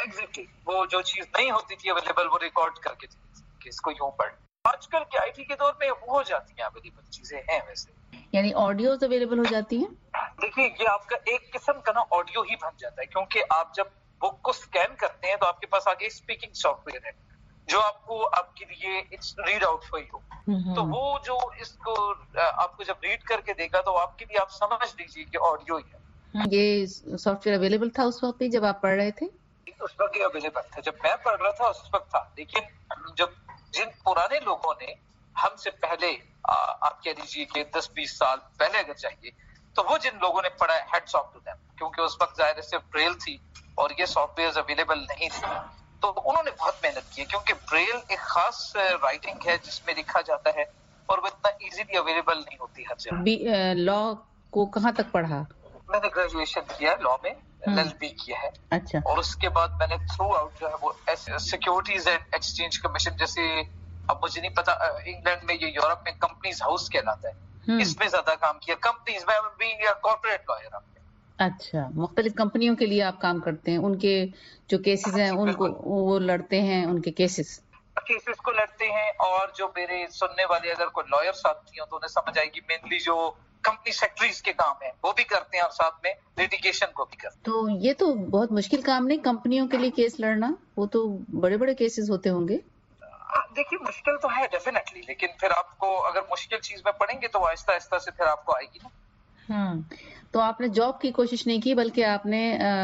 एग्जैक्टली वो जो चीज नहीं होती थी अवेलेबल वो रिकॉर्ड करके कि इसको यूं पढ़। आजकल के आईटी के दौर में हो जाती हैं अवेलेबल चीजें हैं वैसे, यानी ऑडियोज अवेलेबल हो जाती हैं। देखिए ये आपका एक किस्म का ना ऑडियो ही बन जाता है, क्योंकि आप जब बुक को स्कैन करते हैं तो आपके पास आगे स्पीकिंग सॉफ्टवेयर है जो आपको आपके लिए it's read out for you. तो वो जो इसको आपको जब रीड करके देगा तो आपके लिए आप समझ लीजिए कि ऑडियो ही है। ये सॉफ्टवेयर अवेलेबल था उस वक्त जब आप पढ़ रहे थे? उस वक्त अवेलेबल था, जब मैं पढ़ रहा था उस वक्त था। लेकिन जब जिन पुराने लोगों ने हमसे पहले आ, आप कह लीजिए कि दस बीस साल पहले अगर चाहिए तो वो जिन लोगों ने पढ़ा है हेड्स ऑफ टू देम, क्योंकि उस वक्त जाहिर सिर्फ ब्रेल थी और ये सॉफ्टवेयर अवेलेबल नहीं थे, तो उन्होंने बहुत मेहनत की है। क्योंकि ब्रेल एक खास राइटिंग है जिसमें लिखा जाता है और वो इतना इजीली अवेलेबल नहीं होती हर जगह। लॉ को कहाँ तक पढ़ा? मैंने ग्रेजुएशन किया लॉ में, एल एल बी किया है। अच्छा। और उसके बाद मैंने थ्रू आउट जो है वो सिक्योरिटीज एंड एक्सचेंज कमीशन, जैसे अब मुझे नहीं पता इंग्लैंड में ये यूरोप में कंपनीज हाउस कहलाता है, इसमें ज्यादा काम किया। कंपनीज में बीइंग अ कॉर्पोरेट लॉयर। अच्छा, मुख्तलिफ कंपनियों के लिए आप काम करते हैं, उनके जो केसेस हैं उनको वो लड़ते हैं, उनके केसेस केसेस को लड़ते हैं। और जो मेरे सुनने वाले अगर कोई लॉयर साथी हो तो उन्हें समझ आएगी मेनली जो कंपनी सेक्रेटरीज के काम है वो भी करते हैं और साथ में लिटिगेशन को भी करते हैं। तो ये तो बहुत मुश्किल काम नहीं कंपनियों के लिए केस लड़ना, वो तो बड़े बड़े केसेस होते होंगे। देखिए मुश्किल तो है डेफिनेटली, लेकिन फिर आपको अगर मुश्किल चीज में पढ़ेंगे तो आहिस्ता आहिस्ता से फिर आपको आएगी ना। हम्म तो आपने जॉब की कोशिश नहीं की बल्कि आपने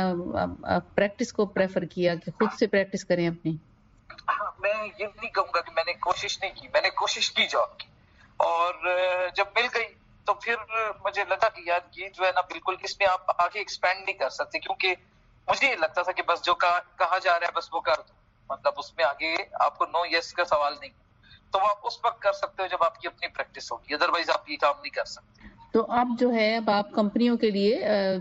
प्रैक्टिस को प्रेफर किया कि खुद से प्रैक्टिस करें अपनी? हाँ, मैं ये नहीं कहूंगा कि मैंने कोशिश नहीं की, मैंने कोशिश की जॉब की और जब मिल गई तो फिर मुझे लगा कि यार ये जो है ना बिल्कुल इसमें आप आगे एक्सपेंड नहीं कर सकते, क्योंकि मुझे ये लगता था कि बस जो कहा, कहा जा रहा है बस वो कर दो, मतलब उसमें आगे आपको नो यस का सवाल नहीं। तो आप उस वक्त कर सकते हो जब आपकी अपनी प्रैक्टिस होगी, अदरवाइज आप ये काम नहीं कर सकते। तो अब जो है अब आप कंपनियों के लिए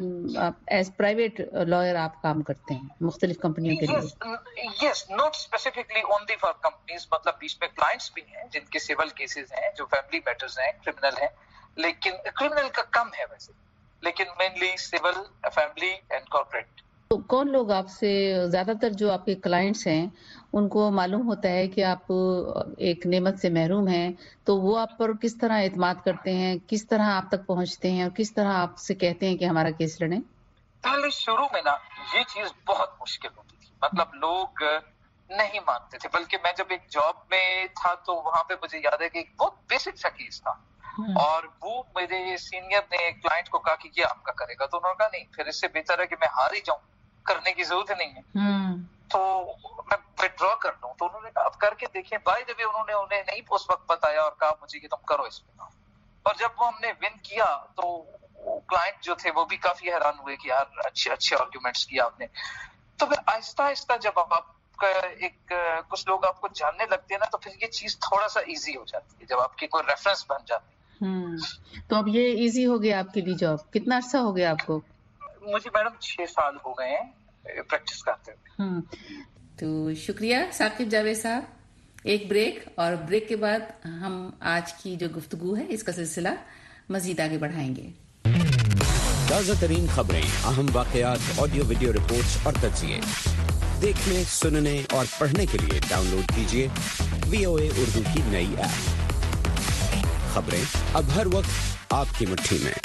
एज प्राइवेट लॉयर आप काम करते हैं मुख्तलिफ कंपनियों के लिए? Yes, not specifically only for companies, मतलब बीच में क्लाइंट्स भी हैं जिनके सिविल केसेस हैं, जो फैमिली मैटर्स हैं, क्रिमिनल हैं, लेकिन क्रिमिनल का कम है वैसे, लेकिन mainly civil, family and corporate. तो कौन लोग आपसे, ज्यादातर जो आपके क्लाइंट्स हैं उनको मालूम होता है कि आप एक नेमत से महरूम हैं, तो वो आप पर किस तरह एतमाद करते हैं, किस तरह आप तक पहुंचते हैं और किस तरह आपसे कहते हैं कि हमारा केस लड़ें? पहले शुरू में ना ये चीज बहुत मुश्किल होती थी, मतलब लोग नहीं मानते थे, बल्कि मैं जब एक जॉब में था तो वहां पे मुझे याद है कि एक बहुत बेसिक सा केस था और वो मेरे सीनियर ने क्लाइंट को कहा कि ये आपका करेगा, तो उन्होंने कहा नहीं, फिर इससे बेहतर है कि मैं हार ही जाऊं, करने की जरूरत नहीं है, तो मैं विड्रॉ कर लूं। तो उन्होंने कहा आप करके देखें। बाय द वे उन्होंने उन्हें नहीं उस वक्त बताया और कहा मुझे कि तुम करो इसमें काम। और जब वो हमने विन किया तो क्लाइंट जो थे वो भी काफी हैरान हुए कि यार अच्छे अच्छे आर्ग्यूमेंट्स किया आपने। तो फिर आहिस्ता आहिस्ता जब आपका एक कुछ लोग आपको जानने लगते हैं ना, तो फिर ये चीज थोड़ा सा इजी हो जाती है जब आपकी कोई रेफरेंस बन जाती है। हम्म तो अब ये इजी हो गया आपके लिए जॉब? कितना अर्सा हो गया आपको? मुझे मैडम छह साल हो गए हैं प्रैक्टिस करते हुए। तो शुक्रिया साकिब जावेद साहब। एक ब्रेक और ब्रेक के बाद हम आज की जो गुफ्तगू है इसका सिलसिला मजीद आगे बढ़ाएंगे। ताज़ा तरीन खबरें, अहम वाकयात, ऑडियो वीडियो रिपोर्ट्स और तज्जिए देखने, सुनने और पढ़ने के लिए डाउनलोड कीजिए वीओए उर्दू की नई ऐप। खबरें अब हर वक्त आपकी मुट्ठी में।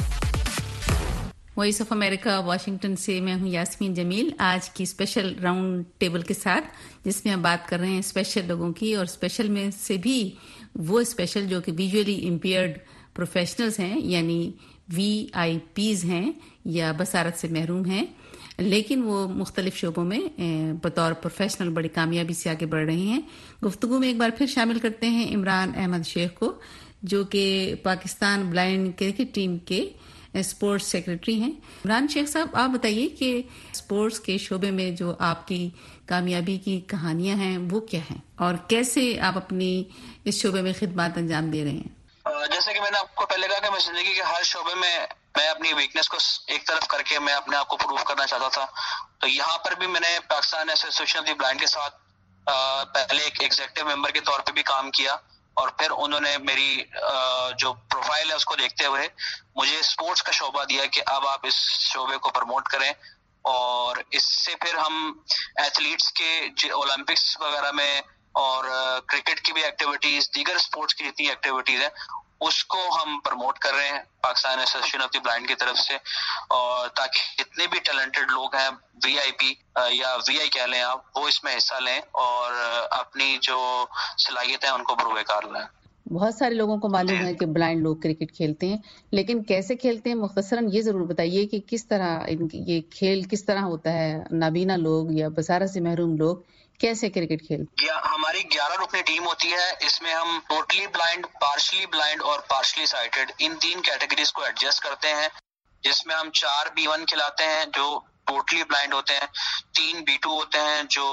वॉइस ऑफ अमेरिका वाशिंगटन से मैं हूं यास्मीन जमील, आज की स्पेशल राउंड टेबल के साथ, जिसमें हम बात कर रहे हैं स्पेशल लोगों की, और स्पेशल में से भी वो स्पेशल जो कि विजुअली इम्पेयर्ड प्रोफेशनल्स हैं, यानी वी आई पीज हैं या बसारत से महरूम हैं, लेकिन वो मुख्तलिफ शोबों में बतौर प्रोफेशनल बड़ी कामयाबी से आगे बढ़ रहे हैं। गुफ्तगू में एक बार फिर शामिल करते हैं इमरान अहमद शेख को, जो कि पाकिस्तान ब्लाइंड क्रिकेट टीम के स्पोर्ट्स सेक्रेटरी हैं। इमरान शेख साहब, आप बताइए कि स्पोर्ट्स के शोबे में जो आपकी कामयाबी की कहानियां हैं वो क्या हैं और कैसे आप अपनी इस शोबे में खिदमत अंजाम दे रहे हैं? जैसे कि मैंने आपको पहले कहा कि मैं जिंदगी के हर शोबे में मैं अपनी वीकनेस को एक तरफ करके मैं अपने आप को प्रूव करना चाहता था। तो यहाँ पर भी मैंने Pakistan association of the blind के साथ पहले एक एग्जीक्यूटिव मेंबर के तौर पे भी काम किया, और फिर उन्होंने मेरी जो प्रोफाइल है उसको देखते हुए मुझे स्पोर्ट्स का शोबा दिया कि अब आप इस शोबे को प्रमोट करें اور اس سے پھر ہم ایتھلیٹس کے اولمپکس وغیرہ میں اور کرکٹ کی بھی ایکٹیویٹیز، دیگر اسپورٹس کی جتنی ایکٹیویٹیز ہیں اس کو ہم پروموٹ کر رہے ہیں Pakistan association of the blind کی طرف سے، اور تاکہ جتنے بھی ٹیلنٹڈ لوگ ہیں وی آئی پی یا وی آئی کہہ لیں آپ، وہ اس میں حصہ لیں اور اپنی جو صلاحیت ہے ان کو بروئے کار لائیں۔ بہت سارے لوگوں کو معلوم ہے کہ بلائنڈ لوگ کرکٹ کھیلتے ہیں، لیکن کیسے کھیلتے ہیں مختصراً یہ ضرور بتائیے کہ کس طرح یہ کھیل کس طرح ہوتا ہے، نابینا لوگ یا بصارت سے محروم لوگ کیسے کرکٹ کھیلتے ہیں؟ ہماری گیارہ رکنی ٹیم ہوتی ہے، اس میں ہم ٹوٹلی بلائنڈ، پارشلی بلائنڈ اور پارشلی سائٹڈ ان تین کیٹیگریز کو ایڈجسٹ کرتے ہیں، جس میں ہم چار بی ون کھلاتے ہیں جو ٹوٹلی بلائنڈ ہوتے ہیں، تین بی ٹو ہوتے ہیں جو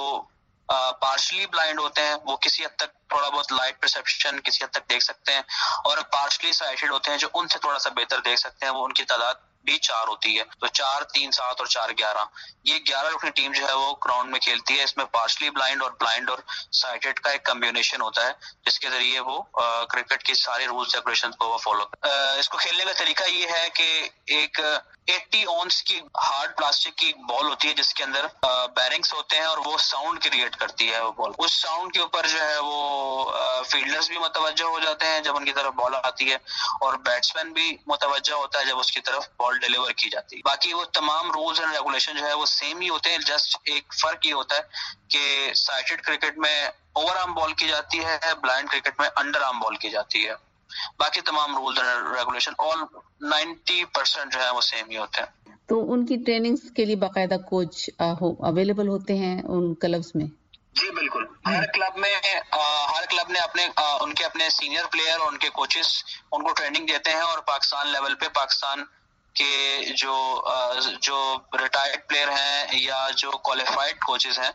پارشلی بلائنڈ ہوتے ہیں، وہ کسی حد تک تھوڑا بہت لائٹ پرسپشن کسی حد تک دیکھ سکتے ہیں، اور پارشلی سائٹڈ ہوتے ہیں جو ان سے تھوڑا سا بہتر دیکھ سکتے ہیں، وہ ان کی تعداد بھی چار ہوتی ہے، تو چار تین سات اور چار گیارہ، یہ گیارہ رکنی ٹیم جو ہے وہ گراؤنڈ میں کھیلتی ہے۔ اس میں پارشلی بلائنڈ اور بلائنڈ اور سائٹڈ کا ایک کمبینیشن ہوتا ہے جس کے ذریعے وہ کرکٹ کی سارے رولز ریگولیشن کو وہ فالو کرتا ہے۔ اس کو کھیلنے کا طریقہ یہ ہے کہ ایک ایٹی اونس کی ہارڈ پلاسٹک کی بال ہوتی ہے جس کے اندر بیرنگز ہوتے ہیں اور وہ ساؤنڈ کریٹ کرتی ہے وہ بال، اس ساؤنڈ کے اوپر جو ہے وہ فیلڈرز بھی متوجہ ہو جاتے ہیں جب ان کی طرف بال آتی ہے، اور بیٹسمین بھی متوجہ ہوتا ہے جب اس کی طرف بال ڈیلیور کی جاتی ہے۔ باقی وہ تمام رولز اینڈ ریگولیشن جو ہے وہ سیم ہی ہوتے ہیں، جسٹ ایک فرق یہ ہوتا ہے کہ سائٹڈ کرکٹ میں اوور آرم بال کی جاتی ہے، بلائنڈ کرکٹ میں انڈر آرم بال کی جاتی ہے۔ باقی تمام rules and regulation all ninety percent جو ہے وہ سیم ہی ہوتے ہیں۔ تو ان کی ٹریننگز کے لیے باقاعدہ کوچ اویلیبل ہوتے ہیں ان کلبز میں؟ جی بالکل، ہر کلب میں ہر کلب نے اپنے ان کے اپنے سینئر پلیئر اور ان کے کوچز ان کو ٹریننگ دیتے ہیں، اور پاکستان لیول پہ پاکستان کے جو جو ریٹائرڈ پلیئر ہیں یا جو کوالیفائڈ کوچز ہیں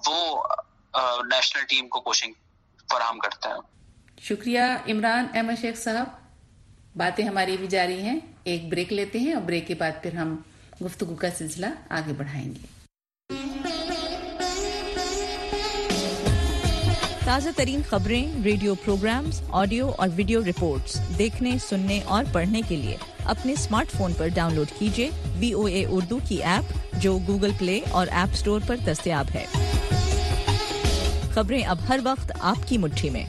وہ نیشنل ٹیم کو کوچنگ فراہم کرتے ہیں۔ شکریہ عمران احمد شیخ صاحب، باتیں ہماری بھی جاری ہیں، ایک بریک لیتے ہیں اور بریک کے بعد پھر ہم گفتگو کا سلسلہ آگے بڑھائیں گے۔ تازہ ترین خبریں، ریڈیو پروگرامز، آڈیو اور ویڈیو رپورٹس دیکھنے، سننے اور پڑھنے کے لیے اپنے اسمارٹ فون پر ڈاؤن لوڈ کیجیے وی او اے اردو کی ایپ جو گوگل پلے اور ایپ سٹور پر دستیاب ہے۔ خبریں اب ہر وقت آپ کی مٹھی میں۔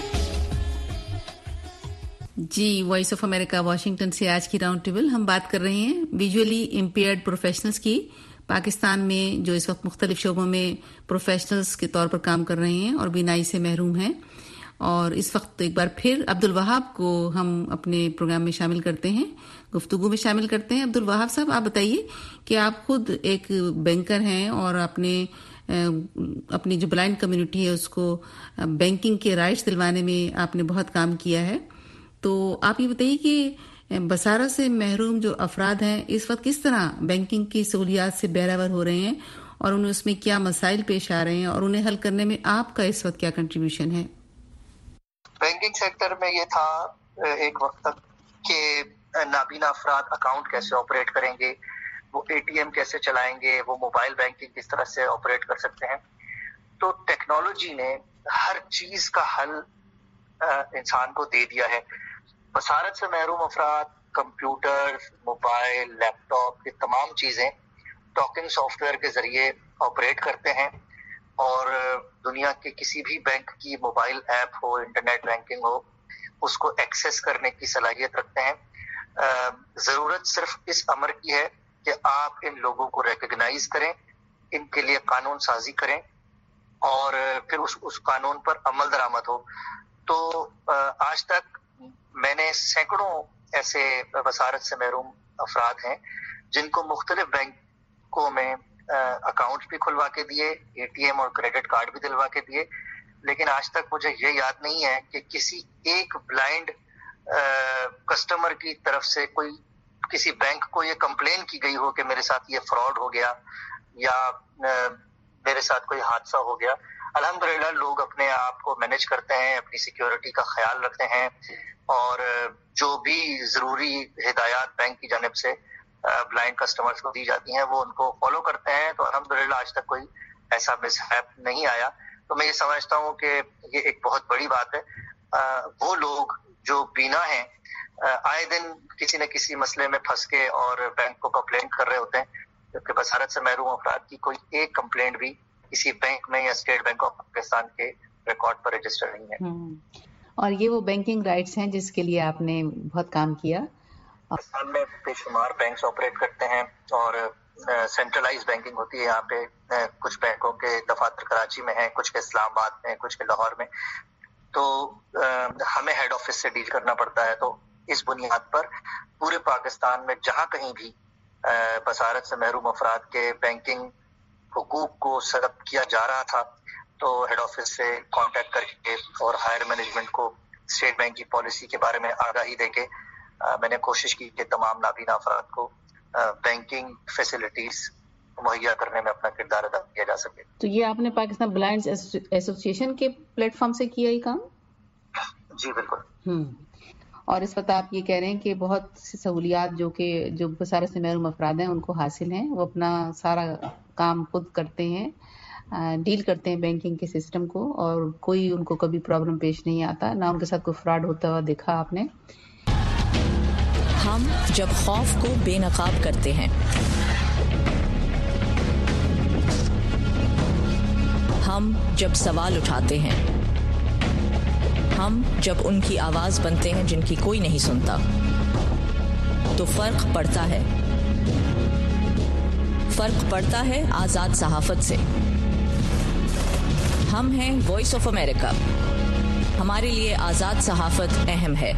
جی، وائس آف امریکہ واشنگٹن سے آج کی راؤنڈ ٹیبل ہم بات کر رہے ہیں ویژولی امپیئرڈ پروفیشنلز کی، پاکستان میں جو اس وقت مختلف شعبوں میں پروفیشنلز کے طور پر کام کر رہے ہیں اور بینائی سے محروم ہیں، اور اس وقت ایک بار پھر عبدالوہاب کو ہم اپنے پروگرام میں شامل کرتے ہیں، گفتگو میں شامل کرتے ہیں۔ عبدالوہاب صاحب، آپ بتائیے کہ آپ خود ایک بینکر ہیں اور اپنے اپنی جو بلائنڈ کمیونٹی ہے اس کو بینکنگ کے رائٹس دلوانے میں آپ نے بہت کام کیا ہے، تو آپ یہ بتائیے کہ بصارت سے محروم جو افراد ہیں اس وقت کس طرح بینکنگ کی سہولیات سے بہرہور ہو رہے ہیں، اور انہیں اس میں کیا مسائل پیش آ رہے ہیں، اور انہیں حل کرنے میں آپ کا اس وقت کیا کنٹریبیوشن ہے؟ بینکنگ سیکٹر میں یہ تھا ایک وقت تک کہ نابینا افراد اکاؤنٹ کیسے آپریٹ کریں گے، وہ اے ٹی ایم کیسے چلائیں گے، وہ موبائل بینکنگ کس طرح سے آپریٹ کر سکتے ہیں۔ تو ٹیکنالوجی نے ہر چیز کا حل انسان کو دے دیا ہے۔ بصارت سے محروم افراد کمپیوٹر، موبائل، لیپ ٹاپ، یہ تمام چیزیں ٹاکنگ سافٹ ویئر کے ذریعے آپریٹ کرتے ہیں، اور دنیا کے کسی بھی بینک کی موبائل ایپ ہو، انٹرنیٹ بینکنگ ہو، اس کو ایکسیس کرنے کی صلاحیت رکھتے ہیں۔ ضرورت صرف اس امر کی ہے کہ آپ ان لوگوں کو ریکگنائز کریں، ان کے لیے قانون سازی کریں، اور پھر اس اس قانون پر عمل درآمد ہو۔ تو آج تک میں نے سینکڑوں ایسے بصارت سے محروم افراد ہیں جن کو مختلف بینکوں میں اکاؤنٹ بھی کھلوا کے دیے، اے ٹی ایم اور کریڈٹ کارڈ بھی دلوا کے دیے، لیکن آج تک مجھے یہ یاد نہیں ہے کہ کسی ایک بلائنڈ کسٹمر کی طرف سے کوئی کسی بینک کو یہ کمپلین کی گئی ہو کہ میرے ساتھ یہ فراڈ ہو گیا یا میرے ساتھ کوئی حادثہ ہو گیا۔ الحمدللہ لوگ اپنے آپ کو مینج کرتے ہیں، اپنی سیکیورٹی کا خیال رکھتے ہیں، اور جو بھی ضروری ہدایات بینک کی جانب سے بلائنڈ کسٹمرز کو دی جاتی ہیں وہ ان کو فالو کرتے ہیں۔ تو الحمدللہ آج تک کوئی ایسا مس ہیپ نہیں آیا۔ تو میں یہ سمجھتا ہوں کہ یہ ایک بہت بڑی بات ہے۔ وہ لوگ جو بینا ہیں آئے دن کسی نہ کسی مسئلے میں پھنس کے اور بینک کو کمپلین کر رہے ہوتے ہیں، جبکہ بصارت سے محروم افراد کی کوئی ایک کمپلینٹ بھی کسی بینک میں یا اسٹیٹ بینک آف پاکستان کے ریکارڈ پر رجسٹر نہیں ہے. اور یہ وہ بینکنگ رائٹس ہیں جس کے لیے آپ نے بہت کام کیا. پاکستان میں بے شمار بینکس آپریٹ کرتے ہیں اور سینٹرلائز بینکنگ ہوتی ہے یہاں پہ. کچھ بینکوں کے دفاتر کراچی میں ہیں, کچھ کے اسلام آباد میں, کچھ کے لاہور میں. تو ہمیں ہیڈ آفس سے ڈیل کرنا پڑتا ہے. تو اس بنیاد پر پورے پاکستان میں جہاں کہیں بھی بصارت سے محروم افراد کے بینکنگ حقوق کو سلب کیا جا رہا تھا تو ہیڈ آفس سے کانٹیکٹ کر کے اور ہائر مینجمنٹ کو اسٹیٹ بینک کی پالیسی کے بارے میں آگاہی دے کے میں نے کوشش کی کہ تمام نابینا افراد کو بینکنگ فیسلٹیز مہیا کرنے میں اپنا کردار ادا کیا جا سکے. تو یہ آپ نے پاکستان بلائنڈ ایسوسی ایشن کے پلیٹ فارم سے کیا یہ کام؟ جی بالکل. ہوں اور اس وقت آپ یہ کہہ رہے ہیں کہ بہت سی سہولیات جو کہ جو بصارت سے محروم افراد ہیں ان کو حاصل ہیں, وہ اپنا سارا کام خود کرتے ہیں, ڈیل کرتے ہیں بینکنگ کے سسٹم کو, اور کوئی ان کو کبھی پرابلم پیش نہیں آتا, نہ ان کے ساتھ کوئی فراڈ ہوتا ہوا دیکھا آپ نے. ہم جب خوف کو بے نقاب کرتے ہیں, ہم جب سوال اٹھاتے ہیں, ہم جب ان کی آواز بنتے ہیں جن کی کوئی نہیں سنتا, تو فرق پڑتا ہے فرق پڑتا ہے آزاد صحافت سے. ہم ہیں وائس آف امریکہ, ہمارے لیے آزاد صحافت اہم ہے.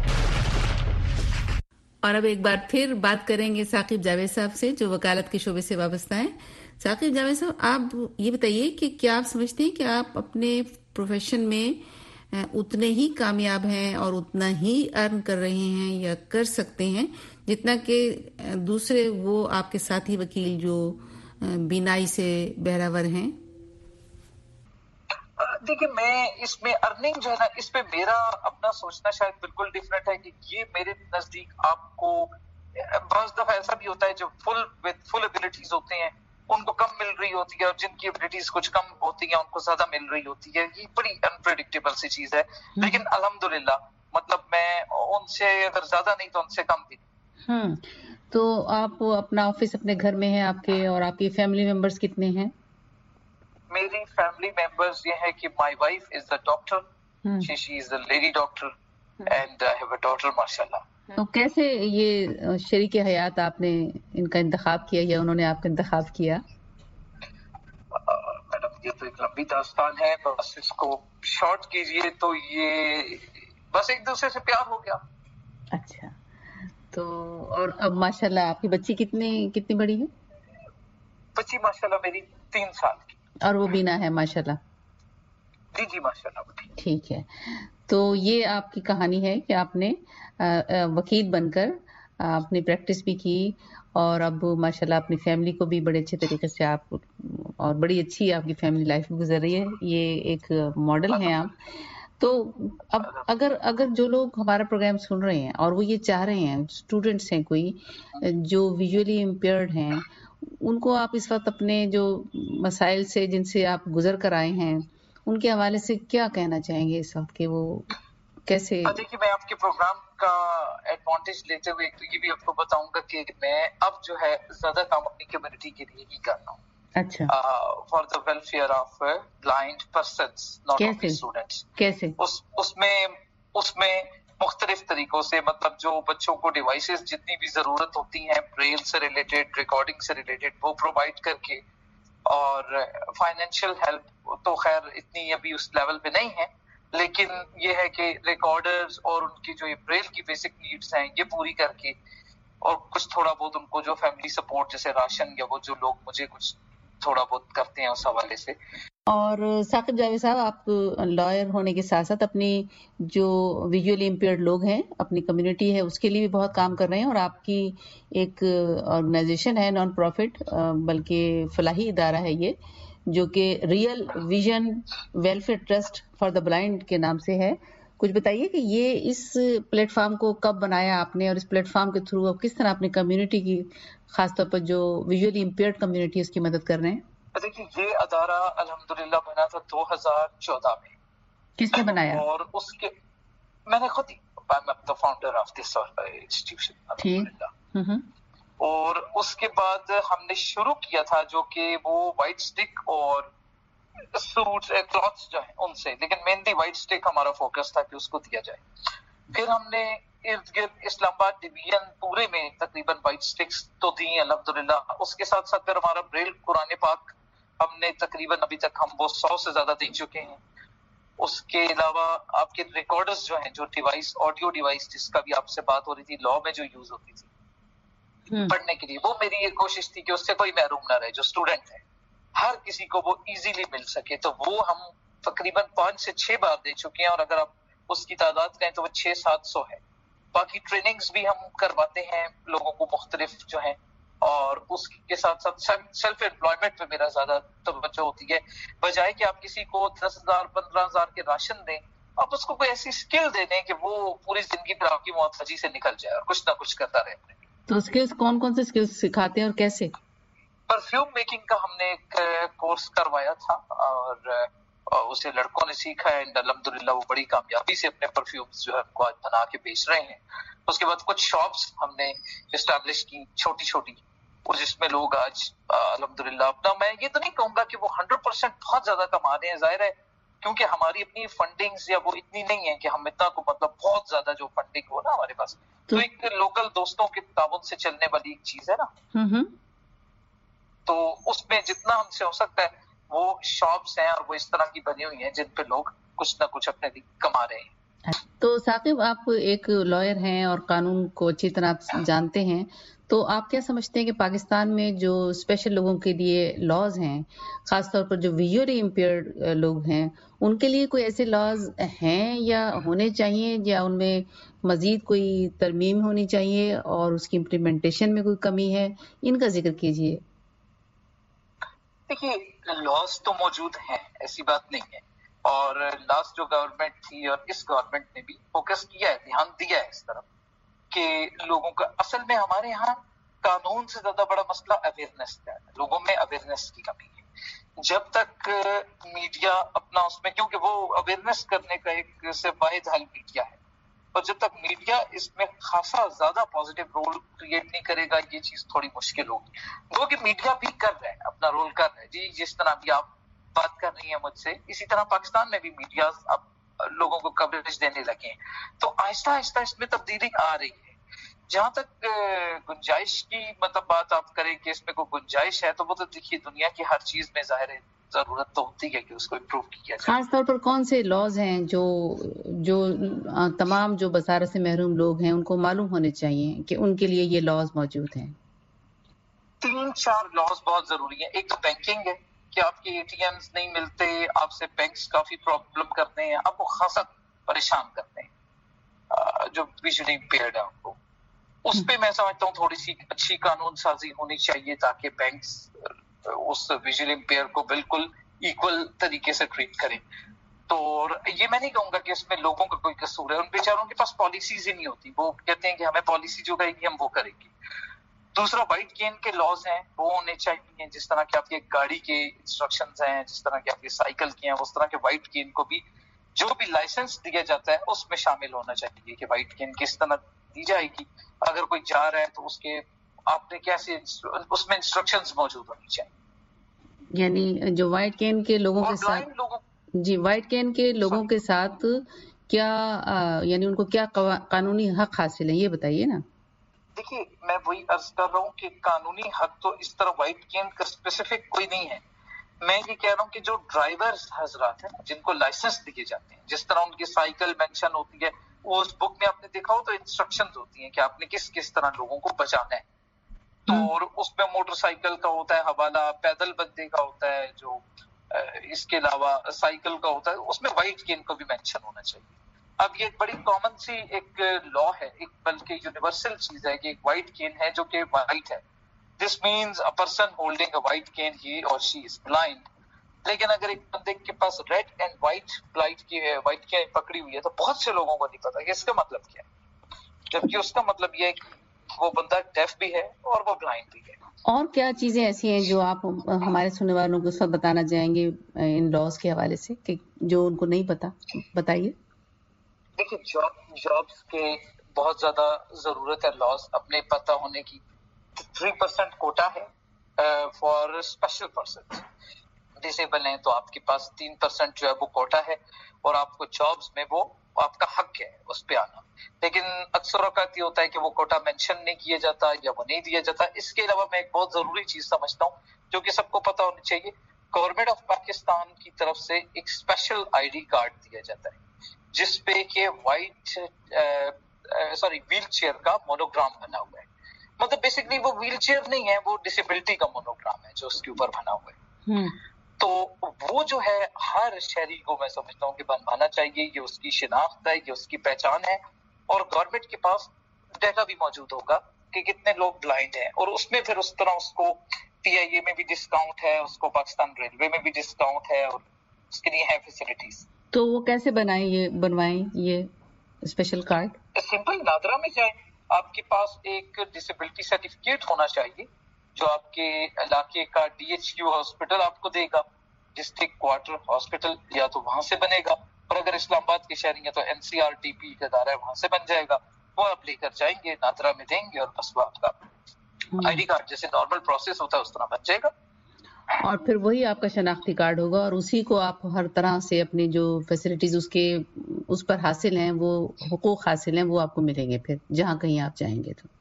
اور اب ایک بار پھر بات کریں گے ثاقب جاوید صاحب سے جو وکالت کے شعبے سے وابستہ ہیں. ثاقب جاوید صاحب, آپ یہ بتائیے کہ کیا آپ سمجھتے ہیں کہ آپ اپنے پروفیشن میں اتنے ہی کامیاب ہیں اور اتنا ہی ارن کر رہے ہیں یا کر سکتے ہیں جتنا کہ دوسرے وہ آپ کے ساتھی وکیل جو بینائی سے بہراور ہیں؟ دیکھیں, میں اس میں ارننگ جو ہے نا, اس پہ میرا اپنا سوچنا شاید بالکل ڈفرینٹ ہے کہ یہ میرے نزدیک آپ کو بعض دفعہ ایسا بھی ہوتا ہے جو فل وتھ فل ایبلٹیز ہوتے ہیں ان کو کم مل رہی ہوتی ہے, اور جن کی ایبلٹیز کچھ کم ہوتی ہیں ان کو زیادہ مل رہی ہوتی ہے. یہ بڑی انپریڈکٹیبل سی چیز ہے, لیکن الحمدللہ مطلب میں ان سے اگر زیادہ نہیں تو ان سے کم بھی. ہوں تو آپ اپنا آفس اپنے گھر میں ہے آپ کے, اور آپ کی فیملی ممبرز کتنے ہیں؟ میری فیملی ممبرز یہ ہے کہ my wife is a doctor, she is a lady doctor, and I have a daughter ماشاءاللہ. تو کیسے یہ شریک حیات آپ نے ان کا انتخاب کیا یا انہوں نے آپ کا انتخاب کیا؟ میڈم یہ تو ایک لمبی داستان ہے, بس اس کو شارٹ کیجئے تو یہ بس ایک دوسرے سے پیار ہو گیا. اچھا, تو اور اب ماشاءاللہ آپ کی بچی کتنی کتنی بڑی ہے؟ بچی ماشاءاللہ میری تین سال کی. اور وہ بینا ہے ماشاءاللہ؟ جی جی ماشاءاللہ. ٹھیک ہے, تو یہ آپ کی کہانی ہے کہ آپ نے وکیل بن کر اپنی پریکٹس بھی کی اور اب ماشاءاللہ اپنی فیملی کو بھی بڑے اچھے طریقے سے آپ, اور بڑی اچھی آپ کی فیملی لائف گزر رہی ہے. یہ ایک ماڈل ہیں آپ. تو اب اگر اگر جو لوگ ہمارا پروگرام سن رہے ہیں اور وہ یہ چاہ رہے ہیں, اسٹوڈنٹس ہیں کوئی جو ویژولی امپیئرڈ ہیں, ان کو آپ اس وقت اپنے جو مسائل سے جن سے آپ گزر کر آئے ہیں ان کے حوالے سے کیا کہنا چاہیں گے اس وقت کہ وہ کیسے؟ دیکھیے, میں آپ کے پروگرام کا ایڈوانٹیج لیتے ہوئے تو یہ بھی آپ کو بتاؤں گا کہ میں اب جو ہے زیادہ کام اپنی کمیونٹی کے لیے ہی کر رہا ہوں. اچھا, for the welfare of blind persons, not only students. کیسے؟ اس اس میں اس میں مختلف طریقوں سے, مطلب جو بچوں کو ڈیوائسز جتنی بھی ضرورت ہوتی ہیں بریل سے ریلیٹڈ, ریکارڈنگ سے ریلیٹڈ, وہ پرووائڈ کر کے, اور فائنینشیل ہیلپ تو خیر اتنی ابھی اس لیول پہ نہیں ہے, لیکن یہ ہے کہ ریکارڈرز اور ان کی جو بریل کی بیسک نیڈز ہیں یہ پوری کر کے, اور کچھ تھوڑا بہت ان کو جو فیملی سپورٹ جیسے راشن یا وہ جو لوگ مجھے کچھ تھوڑا بہت کرتے ہیں اس حوالے سے. اور ثاقب جاوید صاحب, آپ لائر ہونے کے ساتھ ساتھ اپنی جو ویژولی امپیئرڈ لوگ ہیں, اپنی کمیونٹی ہے, اس کے لیے بھی بہت کام کر رہے ہیں, اور آپ کی ایک آرگنائزیشن ہے نان پروفٹ بلکہ فلاحی ادارہ ہے یہ, جو کہ real vision welfare trust for the blind کے نام سے ہے. کچھ بتائیے کہ یہ اس پلیٹ فارم کو کب بنایا آپ نے, اور اس پلیٹ فارم کے تھرو آپ کس طرح اپنی کمیونٹی کی, خاص طور پر جو ویژولی امپیئرڈ کمیونٹی ہے, اس کی مدد کر رہے ہیں؟ دیکھیے, یہ ادارہ الحمدللہ بنا تھا دو ہزار چودہ میں. کس نے بنایا؟ اور اس کے میں نے خود ہی, فاؤنڈر آف دس انسٹیٹیوشن. ٹھیک. اور اس کے بعد ہم نے شروع کیا تھا جو کہ وہ وائٹ اسٹک اور سوٹس کلاتھس جو ہیں ان سے، لیکن مینلی وائٹ اسٹک ہمارا فوکس تھا کہ اس کو دیا جائے. پھر ہم نے ارد گرد اسلام آباد ڈویژن پورے میں تقریباً وائٹ اسٹکس تو دی الحمدللہ. اس کے ساتھ ساتھ پھر ہمارا بریل قرآن پاک ہم نے تقریباً ابھی تک ہم وہ سو سے زیادہ دے چکے ہیں. اس کے علاوہ آپ کے ریکارڈرز جو ہیں، جو ڈیوائس آڈیو ڈیوائس جس کا بھی آپ سے بات ہو رہی تھی لا میں جو یوز ہوتی تھی پڑھنے کے لیے، وہ میری یہ کوشش تھی کہ اس سے کوئی محروم نہ رہے. جو اسٹوڈنٹ ہے ہر کسی کو وہ ایزیلی مل سکے، تو وہ ہم تقریباً پانچ سے چھ بار دے چکے ہیں. اور اگر آپ اس کی تعداد کہیں تو وہ چھ سات سو ہے. باقی ٹریننگز بھی ہم کرواتے ہیں لوگوں کو مختلف جو ہیں، اور اس کے ساتھ ساتھ سیلف امپلائمنٹ پہ میرا زیادہ توجہ ہوتی ہے. بجائے کہ آپ کسی کو دس ہزار پندرہ ہزار کے راشن دیں، آپ اس کو کوئی ایسی اسکل دے دیں کہ وہ پوری زندگی پر آپ کی محتاجی سے نکل جائے اور کچھ نہ کچھ کرتا رہے. تو اسکلز کون کون سے اسکلز سکھاتے ہیں اور کیسے؟ پرفیوم میکنگ کا ہم نے ایک کورس کروایا تھا اور اسے لڑکوں نے سیکھا ہے. الحمدللہ وہ بڑی کامیابی سے اپنے پرفیومز جو ہے کو آج بنا کے بیچ رہے ہیں. اس کے بعد کچھ شاپس ہم نے اسٹیبلش کی چھوٹی چھوٹی، جس میں لوگ آج الحمدللہ اپنا، میں یہ تو نہیں کہوں گا کہ وہ ہنڈریڈ پرسینٹ بہت زیادہ کما رہے ہیں، ظاہر ہے کیونکہ ہماری اپنی فنڈنگز یا وہ اتنی نہیں ہے کہ ہم اتنا کو مطلب بہت زیادہ جو فنڈنگ ہو نا ہمارے پاس، تو ایک لوکل دوستوں کے تعاون سے چلنے والی ایک چیز ہے نا. تو اس میں جتنا ہم سے ہو سکتا ہے وہ شاپس ہیں اور وہ اس طرح کی بنی ہوئی ہیں جن پہ لوگ کچھ نہ کچھ اپنے لیے کما رہے ہیں. تو ثاقب، آپ ایک لائر ہیں اور قانون کو اچھی طرح جانتے ہیں، تو آپ کیا سمجھتے ہیں کہ پاکستان میں جو اسپیشل لوگوں کے لیے لاز ہیں، خاص طور پر جو ویژولی امپیئرڈ لوگ ہیں، ان کے لیے کوئی ایسے لاز ہیں یا ہونے چاہیے، یا ان میں مزید کوئی ترمیم ہونی چاہیے اور اس کی امپلیمنٹیشن میں کوئی کمی ہے؟ ان کا ذکر کیجیے. دیکھیے، لاز تو موجود ہیں، ایسی بات نہیں ہے، اور لاسٹ جو گورنمنٹ تھی اور اس گورنمنٹ نے بھی فوکس کیا ہے، دھیان دیا ہے اس طرف کہ لوگوں کا، اصل میں ہمارے یہاں قانون سے زیادہ بڑا مسئلہ اویئرنیس کا ہے. لوگوں میں اویئرنیس کی کمی ہے. جب تک میڈیا اپنا اس میں، کیونکہ وہ اویئرنیس کرنے کا ایک صرف واحد حل میڈیا ہے، اور جب تک میڈیا اس میں خاصا زیادہ پازیٹیو رول کریٹ نہیں کرے گا یہ چیز تھوڑی مشکل ہوگی. وہ کہ میڈیا بھی کر رہا ہے، اپنا رول کر رہا ہے. جی جس طرح بھی آپ بات کر رہی ہیں مجھ سے، اسی طرح پاکستان میں بھی میڈیا اب لوگوں کو کوریج دینے لگے ہیں. تو آہستہ آہستہ اس میں تبدیلی آ رہی ہے. جہاں تک گنجائش کی مطلب بات آپ کریں کہ اس میں کوئی گنجائش ہے، تو وہ تو دیکھیے دنیا کی ہر چیز میں ظاہر ہے ضرورت تو ہوتی ہے کہ اس کو امپروو کیا جائے. خاص طور پر کون سے لاز ہیں جو جو تمام جو بصارت سے محروم لوگ ہیں ان کو معلوم ہونے چاہیے کہ ان کے لیے یہ لاز موجود ہیں؟ تین چار لاز بہت ضروری ہیں. ایک تو بینکنگ ہے کہ آپ کے اے ٹی ایمز نہیں ملتے، آپ سے بینکس کافی پرابلم کرتے ہیں، آپ کو خاصا پریشان کرتے ہیں جو ویژولی امپیئرڈ ہے ان کو. اس پہ میں سمجھتا ہوں تھوڑی سی اچھی قانون سازی ہونی چاہیے تاکہ بینکس اس ویژولی امپیئر کو بالکل ایکول طریقے سے ٹریٹ کریں. تو یہ میں نہیں کہوں گا کہ اس میں لوگوں کا کوئی قصور ہے، ان بیچاروں کے پاس پالیسیز ہی نہیں ہوتی. وہ کہتے ہیں کہ ہمیں پالیسی جو کہے گی ہم وہ کریں گے. دوسرا وائٹ کین کے لاز ہیں، وہ ہونے چاہیے. جس طرح کہ آپ کی گاڑی کے انسٹرکشنز ہیں، جس طرح کہ آپ کی سائیکل کے ہیں، اس طرح کے وائٹ کین کو بھی جو بھی لائسنس دیا جاتا ہے اس میں شامل ہونا چاہیے کہ وائٹ کین کس طرح دی جائے گی. اگر کوئی جا رہا ہے تو اس کے آپ نے کیسے اس میں انسٹرکشنز موجود ہونی چاہیے. یعنی جو وائٹ کین کے لوگوں کے ساتھ جی وائٹ کین کے لوگوں کے ساتھ کیا یعنی ان کو کیا قانونی حق حاصل ہے، یہ بتائیے نا. دیکھیے، میں وہی عرض کر رہا ہوں کہ قانونی حق تو اس طرح وائٹ کین کا اسپیسیفک کوئی نہیں ہے. میں یہ کہہ رہا ہوں کہ جو ڈرائیور حضرات ہیں جن کو لائسنس دیے جاتے ہیں، جس طرح ان کی سائیکل مینشن ہوتی ہے، وہ اس بک میں آپ نے دیکھا ہو تو انسٹرکشنز ہوتی ہیں کہ آپ نے کس کس طرح لوگوں کو بچانا ہے. تو اس میں موٹر سائیکل کا ہوتا ہے حوالہ، پیدل بندے کا ہوتا ہے، جو اس کے علاوہ سائیکل کا ہوتا ہے، اس میں وائٹ کین کو بھی مینشن ہونا چاہیے. اب یہ ایک بڑی کامن سی ایک لا ہے، ایک بلکہ یونیورسل چیز ہے کہ ایک وائٹ کین ہے جو کہ وائٹ ہے. This means a person holding a white cane ہی اور شی از بلائنڈ. لیکن اگر ایک بندے کے پاس ریڈ اینڈ وائٹ بلائٹ کی وائٹ کین پکڑی ہوئی ہے تو بہت سے لوگوں کو نہیں پتا کہ اس کا مطلب کیا ہے، جبکہ اس کا مطلب یہ ہے کہ وہ بندہ ڈیف بھی ہے اور وہ بلائنڈ بھی ہے. اور کیا چیزیں ایسی ہیں جو آپ ہمارے سننے والوں کو اس وقت بتانا چاہیں گے ان لاز کے حوالے سے کہ جو ان کو نہیں پتا؟ بتائیے. دیکھیے، جاب جابس کے بہت زیادہ ضرورت ہے لاز اپنے پتہ ہونے کی. थ्री परसेंट कोटा है फॉर स्पेशल पर्सन। डिसेबल हैं तो आपके पास तीन परसेंट जो है वो कोटा है और आपको जॉब्स में वो आपका हक है उस पे आना। लेकिन अक्सर औकात ये होता है कि वो कोटा मेंशन नहीं किया जाता या वो नहीं दिया जाता। इसके अलावा मैं एक बहुत जरूरी चीज समझता हूँ जो कि सबको पता होनी चाहिए, गवर्नमेंट ऑफ पाकिस्तान की तरफ से एक स्पेशल आईडी कार्ड दिया जाता है जिसपे के व्हाइट सॉरी व्हील चेयर का मोनोग्राम बना हुआ है। मतलब बेसिकली वो व्हील चेयर नहीं है, वो डिसेबिलिटी का मोनोग्राम है जो उसके ऊपर बना हुआ है। तो वो जो है हर शहरी को मैं समझता हूँ कि बनवाना चाहिए। ये उसकी शिनाख्त है, ये उसकी पहचान है और गवर्नमेंट के पास डाटा भी मौजूद होगा कि कितने लोग ब्लाइंड हैं और उसमें फिर उस तरह उसको पीआईए में भी डिस्काउंट है, उसको पाकिस्तान रेलवे में भी डिस्काउंट है और उसके लिए है फैसिलिटीज। तो वो कैसे बनाए ये बनवाएं ये स्पेशल कार्ड? सिंपल, नादरा में जाए, आपके पास एक डिसेबिलिटी सर्टिफिकेट होना चाहिए जो आपके इलाके का डीएचक्यू हॉस्पिटल आपको देगा, डिस्ट्रिक्ट क्वार्टर हॉस्पिटल या तो वहां से बनेगा, और अगर इस्लामाबाद के शहरी है तो एनसीआरटीपी का दायरा है वहां से बन जाएगा। वो आप लेकर जाएंगे, नादरा में देंगे और बस वो आपका आईडी कार्ड जैसे नॉर्मल प्रोसेस होता है उस तरह बन जाएगा और फिर वही आपका शनाख्ती कार्ड होगा और उसी को आप हर तरह से अपनी जो फैसिलिटीज उसके उस पर हासिल हैं, वो हुकूक हासिल हैं, वो आपको मिलेंगे फिर जहाँ कहीं आप जाएंगे तो।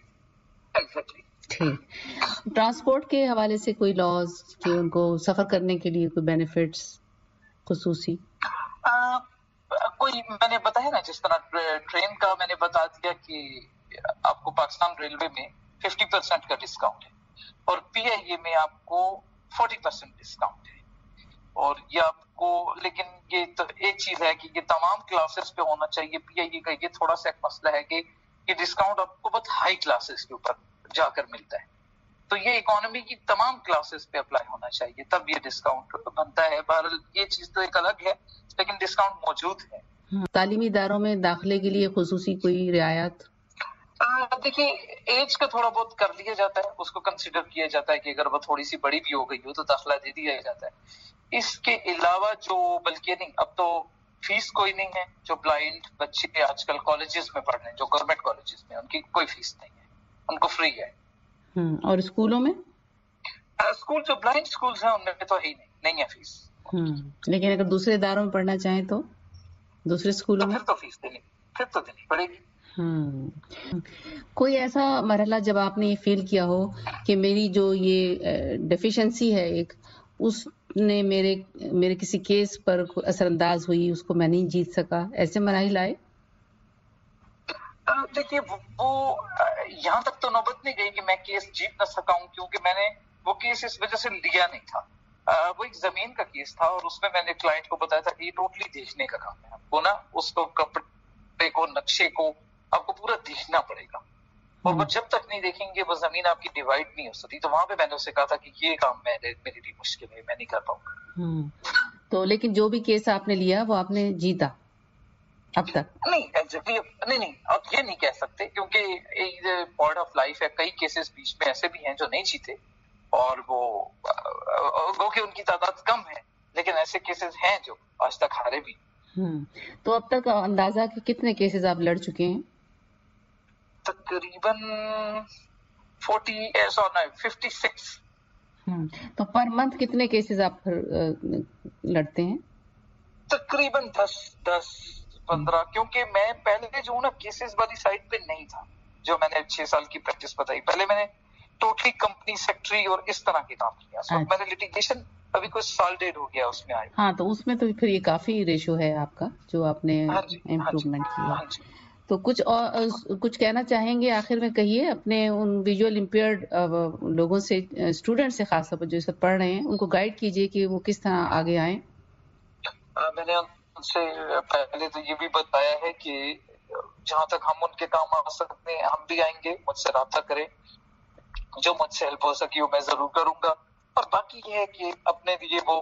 एग्जैक्टली। ठीक। ट्रांसपोर्ट के हवाले से कोई लॉज जो उनको सफर करने के लिए कोई बेनिफिट्स खुसूसी? आ, कोई मैंने बताया ना, जिस तरह ट्रेन का मैंने बता दिया कि आपको पाकिस्तान रेलवे में फिफ्टी परसेंट का डिस्काउंट है और पीआईए में आपको फोर्टी परसेंट डिस्काउंट है। और ये आपको, लेकिन ये तो एक चीज है कि ये तमाम क्लासेस पे होना चाहिए। पीआईए का ये थोड़ा सा एक मसला है कि ये डिस्काउंट आपको बहुत हाई क्लासेस के ऊपर जाकर मिलता है, तो ये इकोनॉमी की तमाम क्लासेस पे अप्लाई होना चाहिए तब ये डिस्काउंट बनता है। बहरहाल ये चीज तो एक अलग है लेकिन डिस्काउंट मौजूद है। तालीमी इदारों में दाखिले के लिए खुसूसी कोई रियायत? देखिए, एज का थोड़ा बहुत कर लिया जाता है, उसको कंसिडर किया जाता है कि अगर वो थोड़ी सी बड़ी भी हो गई हो तो दाखिला दे दिया जाता है। इसके अलावा जो, बल्कि नहीं, अब तो फीस कोई नहीं है। जो ब्लाइंड बच्चे आजकल कॉलेजेस में पढ़ रहे हैं, जो गवर्नमेंट कॉलेजेस में, उनकी कोई फीस नहीं है, उनको फ्री है। और स्कूलों में? स्कूल जो ब्लाइंड स्कूल्स हैं उनमें तो ही नहीं नहीं है फीस। लेकिन अगर दूसरे इदारों में पढ़ना चाहें तो दूसरे स्कूलों तो में फिर तो फीस देनी फिर तो देनी पड़ेगी। हम्म कोई ऐसा मरहला जब आपने ये फील किया हो कि मेरी जो ये डेफिशिएंसी है एक, उसने मेरे मेरे किसी केस पर असरअंदाज हुई, उसको मैं नहीं जीत सका, ऐसे मराहिल आए? देखिए, वो, वो यहाँ तक तो नौबत नहीं गई कि मैं केस जीत न सका हूँ, क्योंकि मैंने वो केस इस वजह से लिया नहीं था। आ, वो एक जमीन का केस था और उसमें मैंने क्लाइंट को बताया था कि ये टोटली देखने का काम है, आपको ना उसको कपड़े को, नक्शे को आपको पूरा देखना पड़ेगा और वो जब तक नहीं देखेंगे वो जमीन आपकी डिवाइड नहीं हो सकती। तो वहां पे मैंने उसे कहा था कि ये काम मेरे मेरे लिए मुश्किल है, मैं नहीं कर पाऊंगा। तो लेकिन जो भी केस आपने लिया वो आपने जीता अब तक? नहीं एग्जैक्टली नहीं नहीं अब ये नहीं कह सकते, क्योंकि एक पार्ट ऑफ लाइफ है। कई केसेस बीच में ऐसे भी हैं जो नहीं जीते और वो वो कि उनकी तादाद कम है, लेकिन ऐसे केसेस हैं जो आज तक हारे भी। तो अब तक अंदाजा कि कितने केसेस आप लड़ चुके हैं? तकरीबन फोर्टी फिफ्टी सिक्स। तो पर मंथ कितने केसेस आप लड़ते हैं? तकरीबन दस दस पंद्रह, क्योंकि मैं पहले जो ना केसेस वाली साइड पे नहीं था, जो मैंने छह साल की प्रैक्टिस बताई। पहले मैंने टोटली कंपनी सेक्रेटरी और इस तरह के काम किया। so, मैंने लिटिगेशन अभी कुछ साल डेढ़ हो गया उसमें आया। हाँ, तो उसमें तो फिर ये काफी रेशो है आपका जो आपने इम्प्रूवमेंट किया। तो कुछ और कुछ कहना चाहेंगे आखिर में? कहिए अपने उन विजुअल इम्पेयर्ड लोगों से, स्टूडेंट से खासतौर पर जो इस पढ़ रहे हैं, उनको गाइड कीजिए कि वो किस तरह आगे आए। मैंने उनसे पहले तो ये भी बताया है कि जहाँ तक हम उनके काम आ सकते हैं हम भी आएंगे, मुझसे राब्ता करें, जो मुझसे हेल्प हो सकी वो मैं जरूर करूंगा। और बाकी ये है कि अपने लिए वो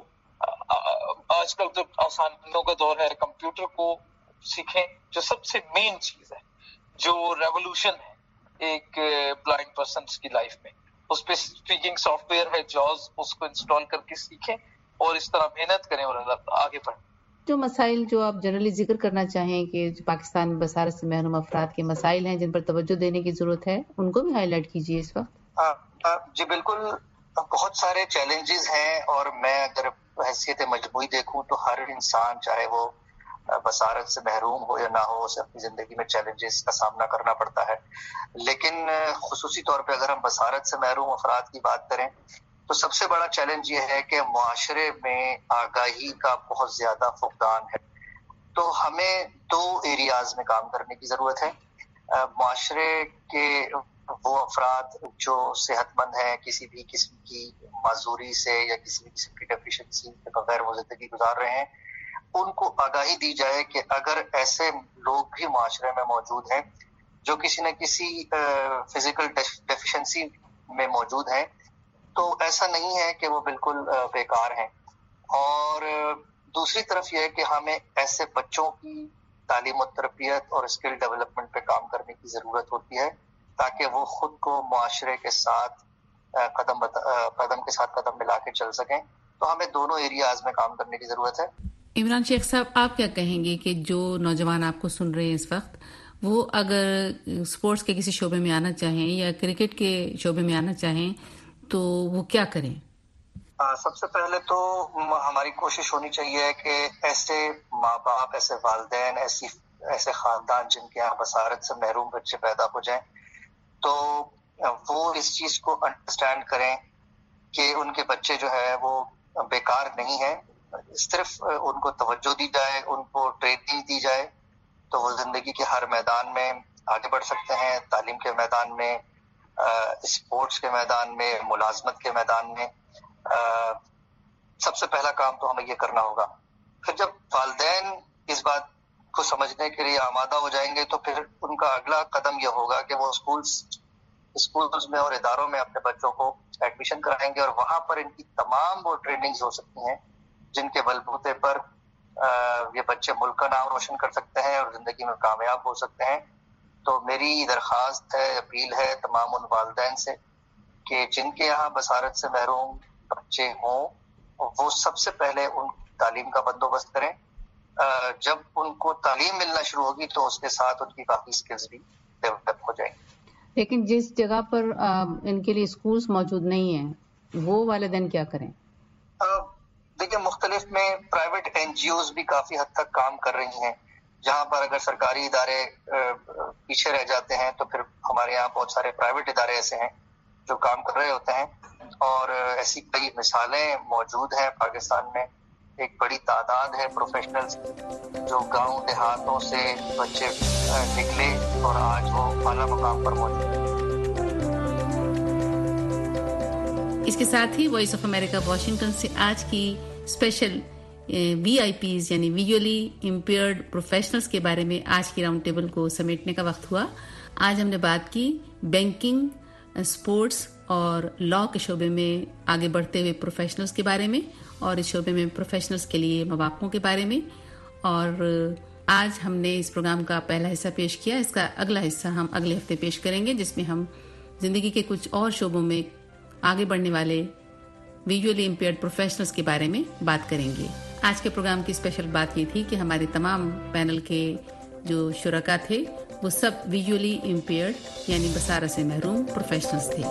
आजकल तो आसानियों का दौर है, कंप्यूटर को सीखें, जो सबसे मेन चीज है, जो रेवोल्यूशन है एक ब्लाइंड पर्सन की लाइफ में। उस पे स्पीकिंग सॉफ्टवेयर है जॉज, उसको इंस्टॉल करके सीखें और इस तरह मेहनत करें और आगे बढ़ें। जो मसाइल जो आप जनरली जिक्र करना चाहें कि जो पाकिस्तान में बसारत से महरूम अफराद के मसाइल हैं जिन पर तवज्जो देने की जरूरत है, उनको भी हाईलाइट कीजिए इस वक्त। جی بالکل، بہت سارے چیلنجز ہیں، اور میں اگر حیثیت مجموعی دیکھوں تو ہر انسان چاہے وہ بصارت سے محروم ہو یا نہ ہو، اسے اپنی زندگی میں چیلنجز کا سامنا کرنا پڑتا ہے. لیکن خصوصی طور پہ اگر ہم بصارت سے محروم افراد کی بات کریں تو سب سے بڑا چیلنج یہ ہے کہ معاشرے میں آگاہی کا بہت زیادہ فقدان ہے. تو ہمیں دو ایریاز میں کام کرنے کی ضرورت ہے. معاشرے کے وہ افراد جو صحت مند ہیں، کسی بھی قسم کی معذوری سے یا کسی بھی قسم کی ڈیفیشنسی کے بغیر وہ زندگی گزار رہے ہیں، ان کو آگاہی دی جائے کہ اگر ایسے لوگ بھی معاشرے میں موجود ہیں جو کسی نہ کسی فزیکل ڈیفیشنسی میں موجود ہیں، تو ایسا نہیں ہے کہ وہ بالکل بیکار ہیں. اور دوسری طرف یہ ہے کہ ہمیں ایسے بچوں کی تعلیم و تربیت اور اسکل ڈیولپمنٹ پہ کام کرنے کی ضرورت ہوتی ہے تاکہ وہ خود کو معاشرے کے ساتھ قدم قدم کے ساتھ قدم ملا کے چل سکیں. تو ہمیں دونوں ایریاز میں کام کرنے کی ضرورت ہے. عمران شیخ صاحب، آپ کیا کہیں گے کہ جو نوجوان آپ کو سن رہے ہیں اس وقت، وہ اگر اسپورٹس کے کسی شعبے میں آنا چاہیں یا کرکٹ کے شعبے میں آنا چاہیں تو وہ کیا کریں؟ سب سے پہلے تو ہماری کوشش ہونی چاہیے کہ ایسے ماں باپ، ایسے والدین، ایسی ایسے خاندان جن کے یہاں بصارت سے محروم بچے پیدا ہو جائیں تو وہ اس چیز کو انڈرسٹینڈ کریں کہ ان کے بچے جو ہے وہ بیکار نہیں ہیں. صرف ان کو توجہ دی جائے، ان کو ٹریننگ دی جائے تو وہ زندگی کے ہر میدان میں آگے بڑھ سکتے ہیں. تعلیم کے میدان میں، اسپورٹس کے میدان میں، ملازمت کے میدان میں. سب سے پہلا کام تو ہمیں یہ کرنا ہوگا. پھر جب والدین اس بات کو سمجھنے کے لیے آمادہ ہو جائیں گے تو پھر ان کا اگلا قدم یہ ہوگا کہ وہ اسکولز اسکولز میں اور اداروں میں اپنے بچوں کو ایڈمیشن کرائیں گے، اور وہاں پر ان کی تمام وہ ٹریننگز ہو سکتی ہیں جن کے بلبوتے پر یہ بچے ملک کا نام روشن کر سکتے ہیں اور زندگی میں کامیاب ہو سکتے ہیں. تو میری درخواست ہے، اپیل ہے تمام ان والدین سے کہ جن کے یہاں بصارت سے محروم بچے ہوں وہ سب سے پہلے ان تعلیم کا بندوبست کریں. جب ان کو تعلیم ملنا شروع ہوگی تو اس کے ساتھ ان کی باقی اسکلز بھی ڈیولپ ہو جائیں گی. لیکن جس جگہ پر ان کے لیے اسکولز موجود نہیں ہیں وہ والدین کیا کریں؟ دیکھیں، مختلف میں پرائیویٹ این جی اوز بھی کافی حد تک کام کر رہی ہیں. جہاں پر اگر سرکاری ادارے پیچھے رہ جاتے ہیں تو پھر ہمارے یہاں بہت سارے پرائیویٹ ادارے ایسے ہیں جو کام کر رہے ہوتے ہیں، اور ایسی کئی مثالیں موجود ہیں پاکستان میں. ایک بڑی تعداد ہے پروفیشنلز جو گاؤں دیہاتوں سے بچے نکلے اور آج وہ اعلیٰ مقام پر موجود ہیں. اس کے ساتھ ہی وائس آف امریکہ واشنگٹن سے آج کی اسپیشل وی آئی پیز یعنی ویژولی امپیئرڈ پروفیشنلز کے بارے میں آج کی راؤنڈ ٹیبل کو سمیٹنے کا وقت ہوا. آج ہم نے بات کی بینکنگ، اسپورٹس اور لاء کے شعبے میں آگے بڑھتے ہوئے پروفیشنلز کے بارے میں، اور اس شعبے میں پروفیشنلز کے لیے مواقعوں کے بارے میں. اور آج ہم نے اس پروگرام کا پہلا حصہ پیش کیا. اس کا اگلا حصہ ہم اگلے ہفتے پیش کریں گے جس میں ہم زندگی کے کچھ اور شعبوں میں آگے بڑھنے والے ویژولی امپیئرڈ پروفیشنلز کے بارے میں بات کریں گے. آج کے پروگرام کی اسپیشل بات یہ تھی کہ ہمارے تمام پینل کے جو شرکاء تھے وہ سب ویژولی امپیئرڈ یعنی بصارت سے محروم پروفیشنلز تھے.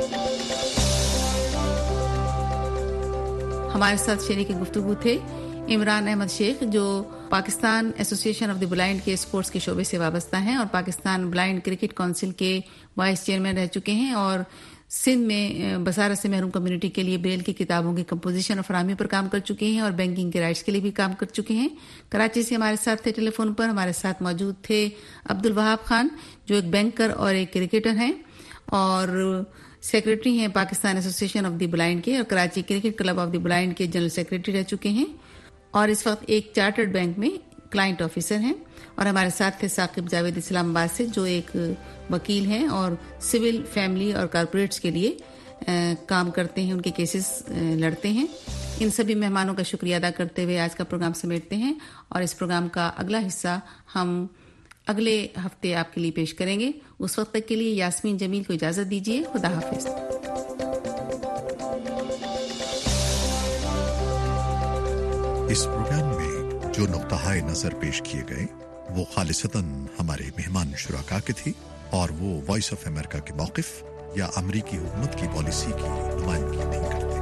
ہمارے ساتھ شریک گفتگو تھے عمران احمد شیخ جو Pakistan association of the blind کے اسپورٹس کے شعبے سے وابستہ ہیں اور پاکستان بلائنڈ کرکٹ کونسل کے وائس چیئرمین رہ چکے ہیں، اور سندھ میں بصارت سے محروم کمیونٹی کے لیے بریل کی کتابوں کی کمپوزیشن اور فراہمی پر کام کر چکے ہیں، اور بینکنگ کے رائٹس کے لیے بھی کام کر چکے ہیں. کراچی سے ہمارے ساتھ تھے ٹیلی فون پر. ہمارے ساتھ موجود تھے عبد الوہاب خان جو ایک بینکر اور ایک کرکٹر ہیں اور سیکرٹری ہیں Pakistan association of the blind کے، اور Karachi cricket club of the blind کے جنرل سیکرٹری رہ چکے ہیں، اور اس وقت ایک چارٹرڈ بینک میں کلائنٹ آفیسر ہیں. اور ہمارے ساتھ تھے ثاقب جاوید اسلام آباد سے جو ایک وکیل ہیں اور سول، فیملی اور کارپوریٹس کے لیے کام کرتے ہیں، ان کے کیسز لڑتے ہیں. ان سبھی مہمانوں کا شکریہ ادا کرتے ہوئے آج کا پروگرام سمیٹتے ہیں، اور اس پروگرام کا اگلا حصہ ہم اگلے ہفتے آپ کے لیے پیش کریں گے. اس وقت تک کے لیے یاسمین جمیل کو اجازت دیجیے. خدا حافظ. اس پروگرام میں جو نقطہ نظر پیش کیے گئے وہ خالصتاً ہمارے مہمان شرکاء کے تھی، اور وہ وائس آف امریکہ کے موقف या अमरीकी हुकूमत की पॉलिसी की नुमाइंदगी नहीं करती।